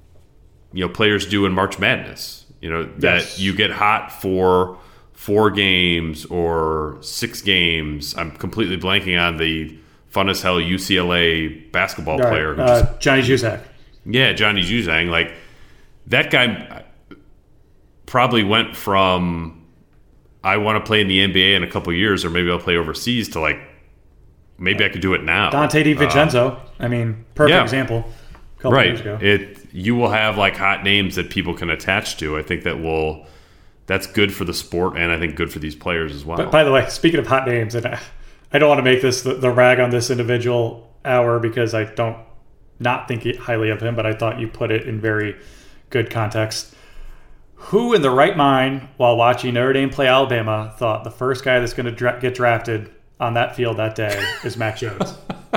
[SPEAKER 4] you know players do in March Madness. You know that
[SPEAKER 5] Yes.
[SPEAKER 4] you get hot for four games or six games. I'm completely blanking on the fun as hell U C L A basketball
[SPEAKER 5] All right,
[SPEAKER 4] player. Who just,
[SPEAKER 5] uh, Johnny Juzak.
[SPEAKER 4] yeah, Johnny Juzang. Like, that guy probably went from I want to play in the N B A in a couple years, or maybe I'll play overseas, to like maybe I could do it now.
[SPEAKER 5] Dante DiVincenzo. I mean, perfect
[SPEAKER 4] yeah.
[SPEAKER 5] example. A couple
[SPEAKER 4] Right.
[SPEAKER 5] years ago.
[SPEAKER 4] It you will have like hot names that people can attach to. I think that will that's good for the sport, and I think good for these players as well.
[SPEAKER 5] But by the way, speaking of hot names, and I, I don't want to make this the, the rag on this individual hour because I don't not think highly of him, but I thought you put it in very good context. Who in the right mind, while watching Notre Dame play Alabama, thought the first guy that's going to dra- get drafted on that field that day is Mac Jones?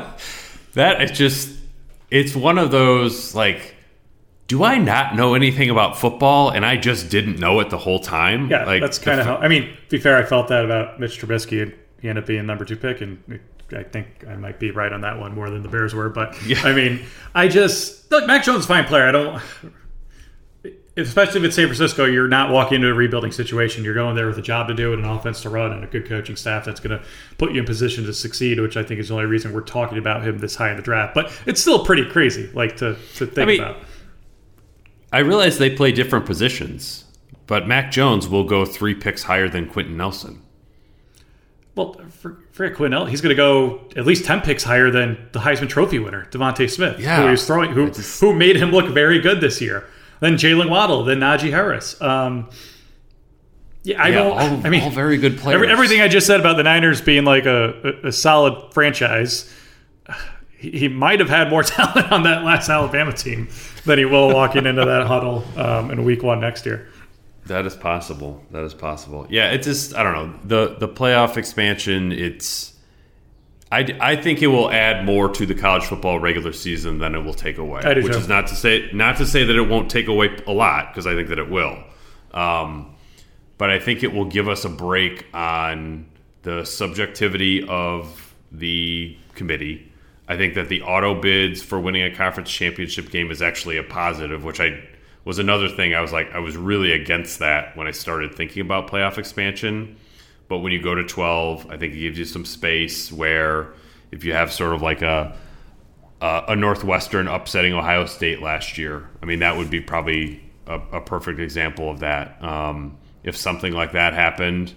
[SPEAKER 4] That is just, it's one of those, like, do I not know anything about football and I just didn't know it the whole time?
[SPEAKER 5] Yeah,
[SPEAKER 4] like,
[SPEAKER 5] that's kind of how. I mean, to be fair, I felt that about Mitch Trubisky. He ended up being number two pick, and I think I might be right on that one more than the Bears were. But
[SPEAKER 4] Yeah.
[SPEAKER 5] I mean, I just look. Mac Jones is a fine player. I don't. especially if it's San Francisco, you're not walking into a rebuilding situation. You're going there with a job to do and an offense to run and a good coaching staff that's going to put you in position to succeed, which I think is the only reason we're talking about him this high in the draft. But it's still pretty crazy, like to, to think I mean, about.
[SPEAKER 4] I realize they play different positions, but Mac Jones will go three picks higher than Quentin Nelson.
[SPEAKER 5] Well, for, for Quentin, he's going to go at least ten picks higher than the Heisman Trophy winner, Devontae Smith,
[SPEAKER 4] yeah.
[SPEAKER 5] who he was throwing, who just, who made him look very good this year. Then Jalen Waddle, then Najee Harris. Um, yeah, I
[SPEAKER 4] yeah,
[SPEAKER 5] don't.
[SPEAKER 4] All,
[SPEAKER 5] I mean,
[SPEAKER 4] all very good players.
[SPEAKER 5] Every, everything I just said about the Niners being like a, a, a solid franchise, he, he might have had more talent on that last Alabama team than he will walking into that huddle um, in Week One next year.
[SPEAKER 4] That is possible. That is possible. Yeah, it's just I don't know the the playoff expansion. It's I, I think it will add more to the college football regular season than it will take away.
[SPEAKER 5] I do
[SPEAKER 4] which
[SPEAKER 5] too.
[SPEAKER 4] is not to say not to say that it won't take away a lot, because I think that it will. Um, but I think it will give us a break on the subjectivity of the committee. I think that the auto bids for winning a conference championship game is actually a positive, which I. was another thing I was like, I was really against that when I started thinking about playoff expansion. But when you go to twelve, I think it gives you some space where if you have sort of like a a, a Northwestern upsetting Ohio State last year, I mean, that would be probably a, a perfect example of that. Um, if something like that happened,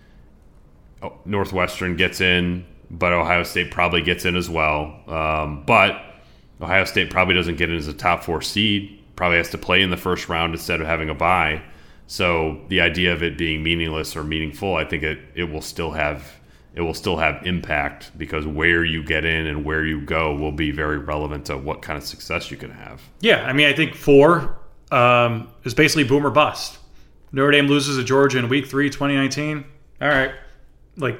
[SPEAKER 4] Northwestern gets in, but Ohio State probably gets in as well. Um, but Ohio State probably doesn't get in as a top four seed. Probably has to play in the first round instead of having a bye. So the idea of it being meaningless or meaningful, I think it, it will still have it will still have impact, because where you get in and where you go will be very relevant to what kind of success you can have.
[SPEAKER 5] Yeah, I mean, I think four um, is basically boom or bust. Notre Dame loses to Georgia in Week Three, twenty nineteen. All right, like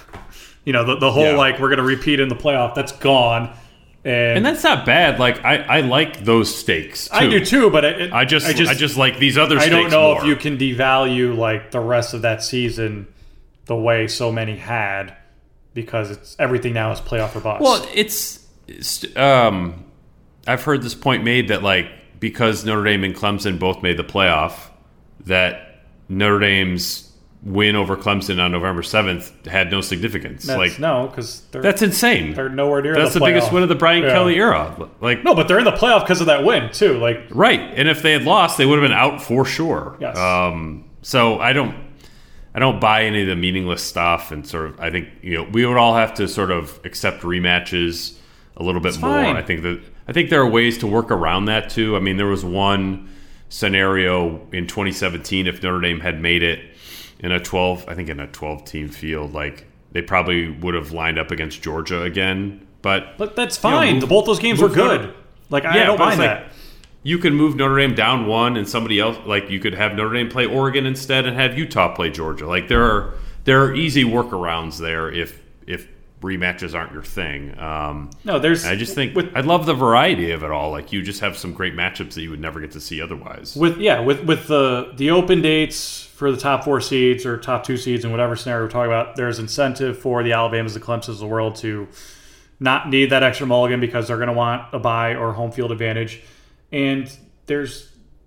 [SPEAKER 5] you know the the whole
[SPEAKER 4] yeah.
[SPEAKER 5] like we're going to repeat in the playoff, that's gone. And,
[SPEAKER 4] and that's not bad. Like I, I like those stakes too.
[SPEAKER 5] I do too, but it,
[SPEAKER 4] I just I just I just like these other
[SPEAKER 5] I
[SPEAKER 4] stakes
[SPEAKER 5] don't know
[SPEAKER 4] more.
[SPEAKER 5] if you can devalue like the rest of that season the way so many had, because it's everything now is playoff or bust.
[SPEAKER 4] Well, it's, it's um I've heard this point made that like because Notre Dame and Clemson both made the playoff, that Notre Dame's win over Clemson on November seventh had no significance.
[SPEAKER 5] That's,
[SPEAKER 4] like
[SPEAKER 5] no, because
[SPEAKER 4] that's insane.
[SPEAKER 5] They're nowhere near.
[SPEAKER 4] That's
[SPEAKER 5] the,
[SPEAKER 4] the
[SPEAKER 5] playoff.
[SPEAKER 4] biggest win of the Brian
[SPEAKER 5] yeah.
[SPEAKER 4] Kelly era. Like
[SPEAKER 5] no, but they're in the playoff because of that win too. Like
[SPEAKER 4] right, and if they had lost, they would have been out for sure.
[SPEAKER 5] Yes.
[SPEAKER 4] Um, so I don't, I don't buy any of the meaningless stuff, and sort of I think you know we would all have to sort of accept rematches a little bit
[SPEAKER 5] it's
[SPEAKER 4] more.
[SPEAKER 5] fine.
[SPEAKER 4] I think that I think there are ways to work around that too. I mean, there was one scenario in twenty seventeen if Notre Dame had made it. In a twelve, I think in a twelve-team field, like they probably would have lined up against Georgia again. But
[SPEAKER 5] but that's fine.
[SPEAKER 4] You know, move,
[SPEAKER 5] Both those games were good.
[SPEAKER 4] Notre,
[SPEAKER 5] like I
[SPEAKER 4] yeah,
[SPEAKER 5] don't mind
[SPEAKER 4] like,
[SPEAKER 5] that.
[SPEAKER 4] You can move Notre Dame down one, and somebody else, like you could have Notre Dame play Oregon instead, and have Utah play Georgia. Like there are there are easy workarounds there if if rematches aren't your thing. Um,
[SPEAKER 5] no, there's.
[SPEAKER 4] I just think
[SPEAKER 5] with,
[SPEAKER 4] I love the variety of it all. Like you just have some great matchups that you would never get to see otherwise.
[SPEAKER 5] With yeah, with with the the open dates for the top four seeds or top two seeds in whatever scenario we're talking about, there's incentive for the Alabamas, the Clemsons of the world to not need that extra mulligan because they're going to want a bye or home field advantage. And there's,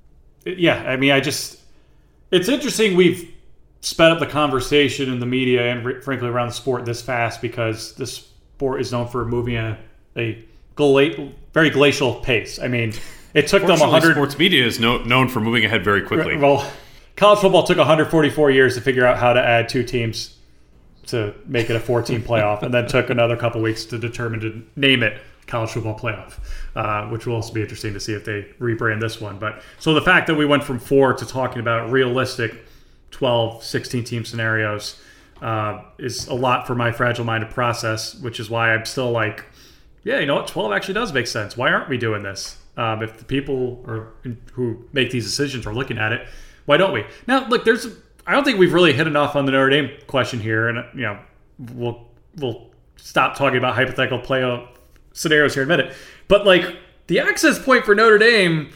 [SPEAKER 5] yeah, I mean, I just, it's interesting we've sped up the conversation in the media and frankly around the sport this fast, because this sport is known for moving a, a gla- very glacial pace. I mean, it took them one hundred...
[SPEAKER 4] Sports media is no, known for moving ahead very quickly.
[SPEAKER 5] Well, college football took one hundred forty-four years to figure out how to add two teams to make it a four-team playoff, and then took another couple weeks to determine to name it college football playoff, uh, which will also be interesting to see if they rebrand this one. But so the fact that we went from four to talking about realistic twelve, sixteen-team scenarios uh, is a lot for my fragile mind to process, which is why I'm still like, yeah, you know what, twelve actually does make sense. Why aren't we doing this? Um, if the people are, who make these decisions are looking at it, why don't we? Now, look, there's. I don't think we've really hit enough on the Notre Dame question here, and you know, we'll we'll stop talking about hypothetical playoff scenarios here in a minute. But like the access point for Notre Dame,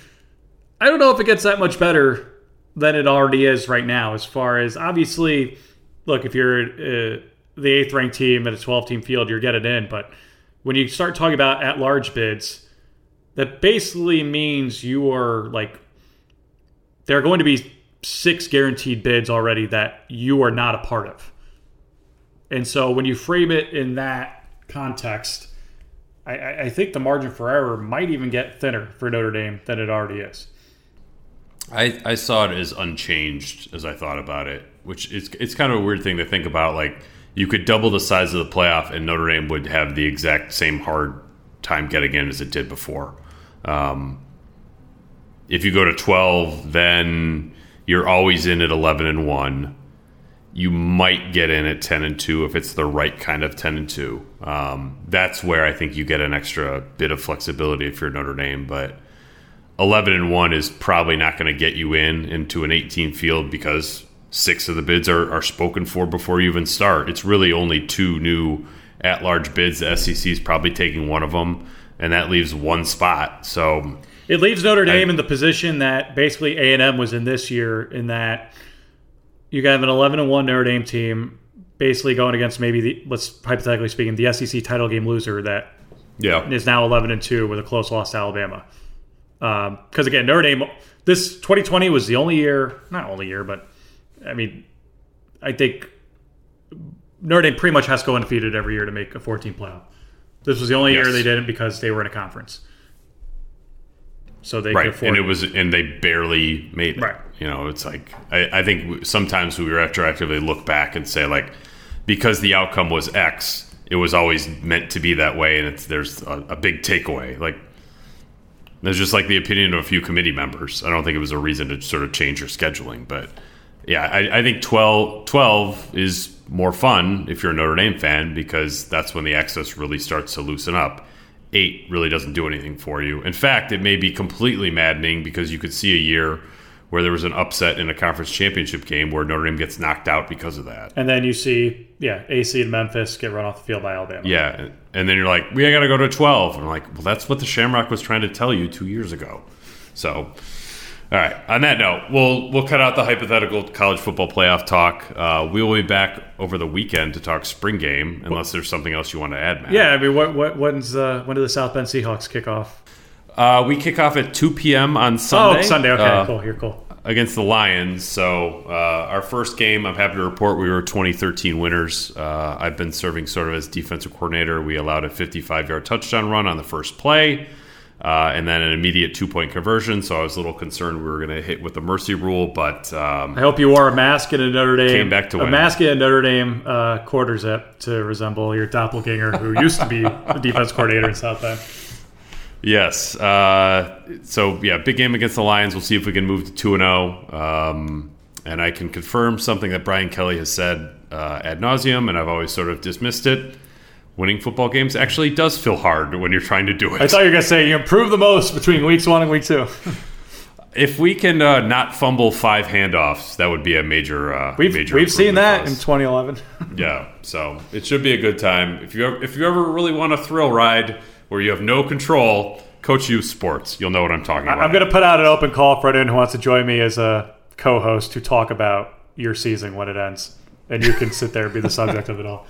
[SPEAKER 5] I don't know if it gets that much better than it already is right now. As far as obviously, look, if you're uh, the eighth ranked team at a twelve-team field, you're getting in. But when you start talking about at-large bids, that basically means you are like. there are going to be six guaranteed bids already that you are not a part of. And so when you frame it in that context, I, I think the margin for error might even get thinner for Notre Dame than it already is.
[SPEAKER 4] I, I saw it as unchanged as I thought about it, which is it's kind of a weird thing to think about. Like, you could double the size of the playoff and Notre Dame would have the exact same hard time getting in as it did before. Um, if you go to twelve, then you're always in at eleven and one. You might get in at ten and two if it's the right kind of ten and two. Um, that's where I think you get an extra bit of flexibility if you're Notre Dame, but eleven and one is probably not going to get you in into an eighteen field because six of the bids are, are spoken for before you even start. It's really only two new at-large bids. The S E C is probably taking one of them, and that leaves one spot. So
[SPEAKER 5] it leaves Notre Dame
[SPEAKER 4] I,
[SPEAKER 5] in the position that basically A and M was in this year, in that you have an eleven and one Notre Dame team basically going against maybe the, let's hypothetically speaking, the S E C title game loser that
[SPEAKER 4] yeah.
[SPEAKER 5] is now eleven and two with a close loss to Alabama. Because um, again, Notre Dame, this twenty twenty was the only year, not only year, but I mean, I think Notre Dame pretty much has to go undefeated every year to make a fourteen playoff. This was the only
[SPEAKER 4] yes.
[SPEAKER 5] year they didn't because they were in a conference, so they
[SPEAKER 4] right,
[SPEAKER 5] could afford
[SPEAKER 4] and it was, and they barely made it.
[SPEAKER 5] Right,
[SPEAKER 4] you know, it's like I, I think sometimes we retroactively look back and say like, because the outcome was X, it was always meant to be that way, and it's there's a, a big takeaway like. There's just like the opinion of a few committee members. I don't think it was a reason to sort of change your scheduling. But yeah, I, I think twelve, twelve is more fun if you're a Notre Dame fan because that's when the access really starts to loosen up. Eight really doesn't do anything for you. In fact, it may be completely maddening because you could see a year where there was an upset in a conference championship game where Notre Dame gets knocked out because of that.
[SPEAKER 5] And then you see, yeah, A C and Memphis get run off the field by Alabama.
[SPEAKER 4] Yeah, and then you're like, we got to go to twelve. And I'm like, well, that's what the Shamrock was trying to tell you two years ago. So, all right, on that note, we'll we'll cut out the hypothetical college football playoff talk. Uh, we will be back over the weekend to talk spring game, unless there's something else you want to add, Matt.
[SPEAKER 5] Yeah, I mean, what, what when's uh, when do the South Bend Seahawks kick off?
[SPEAKER 4] Uh, we kick off at two p.m. on Sunday.
[SPEAKER 5] Oh, Sunday. Okay,
[SPEAKER 4] uh,
[SPEAKER 5] cool. You're cool.
[SPEAKER 4] Against the Lions. So uh, our first game, I'm happy to report we were twenty thirteen winners. Uh, I've been serving sort of as defensive coordinator. We allowed a fifty-five-yard touchdown run on the first play, uh, and then an immediate two-point conversion. So I was a little concerned we were going to hit with the mercy rule, but um,
[SPEAKER 5] I hope you wore a mask and a Notre Dame
[SPEAKER 4] came back to
[SPEAKER 5] a
[SPEAKER 4] win.
[SPEAKER 5] mask and a Notre Dame uh, quarter zip to resemble your doppelganger, who used to be the defense coordinator in South Bend.
[SPEAKER 4] Yes. Uh, so, yeah, big game against the Lions. We'll see if we can move to two and oh. Um, and I can confirm something that Brian Kelly has said uh, ad nauseum, and I've always sort of dismissed it. Winning football games actually does feel hard when you're trying to do it.
[SPEAKER 5] I thought you were going to say you improve the most between weeks one and week two.
[SPEAKER 4] If we can uh, not fumble five handoffs, that would be a major uh,
[SPEAKER 5] We've,
[SPEAKER 4] major
[SPEAKER 5] we've seen that
[SPEAKER 4] in
[SPEAKER 5] in twenty eleven.
[SPEAKER 4] Yeah, so it should be a good time. If you ever, if you ever really want a thrill ride where you have no control, Coach U Sports. You'll know what I'm talking about.
[SPEAKER 5] I'm going to put out an open call for anyone who wants to join me as a co-host to talk about your season when it ends. And you can sit there and be the subject of it all.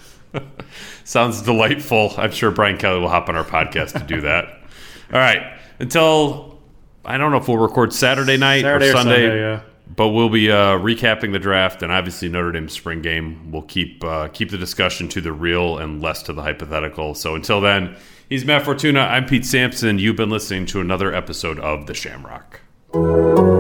[SPEAKER 4] Sounds delightful. I'm sure Brian Kelly will hop on our podcast to do that. All right. Until, I don't know if we'll record Saturday night
[SPEAKER 5] Saturday
[SPEAKER 4] or Sunday.
[SPEAKER 5] Or Sunday yeah.
[SPEAKER 4] But we'll be uh, recapping the draft and obviously Notre Dame's spring game. We'll keep uh, keep the discussion to the real and less to the hypothetical. So until then, he's Matt Fortuna. I'm Pete Sampson. You've been listening to another episode of The Shamrock.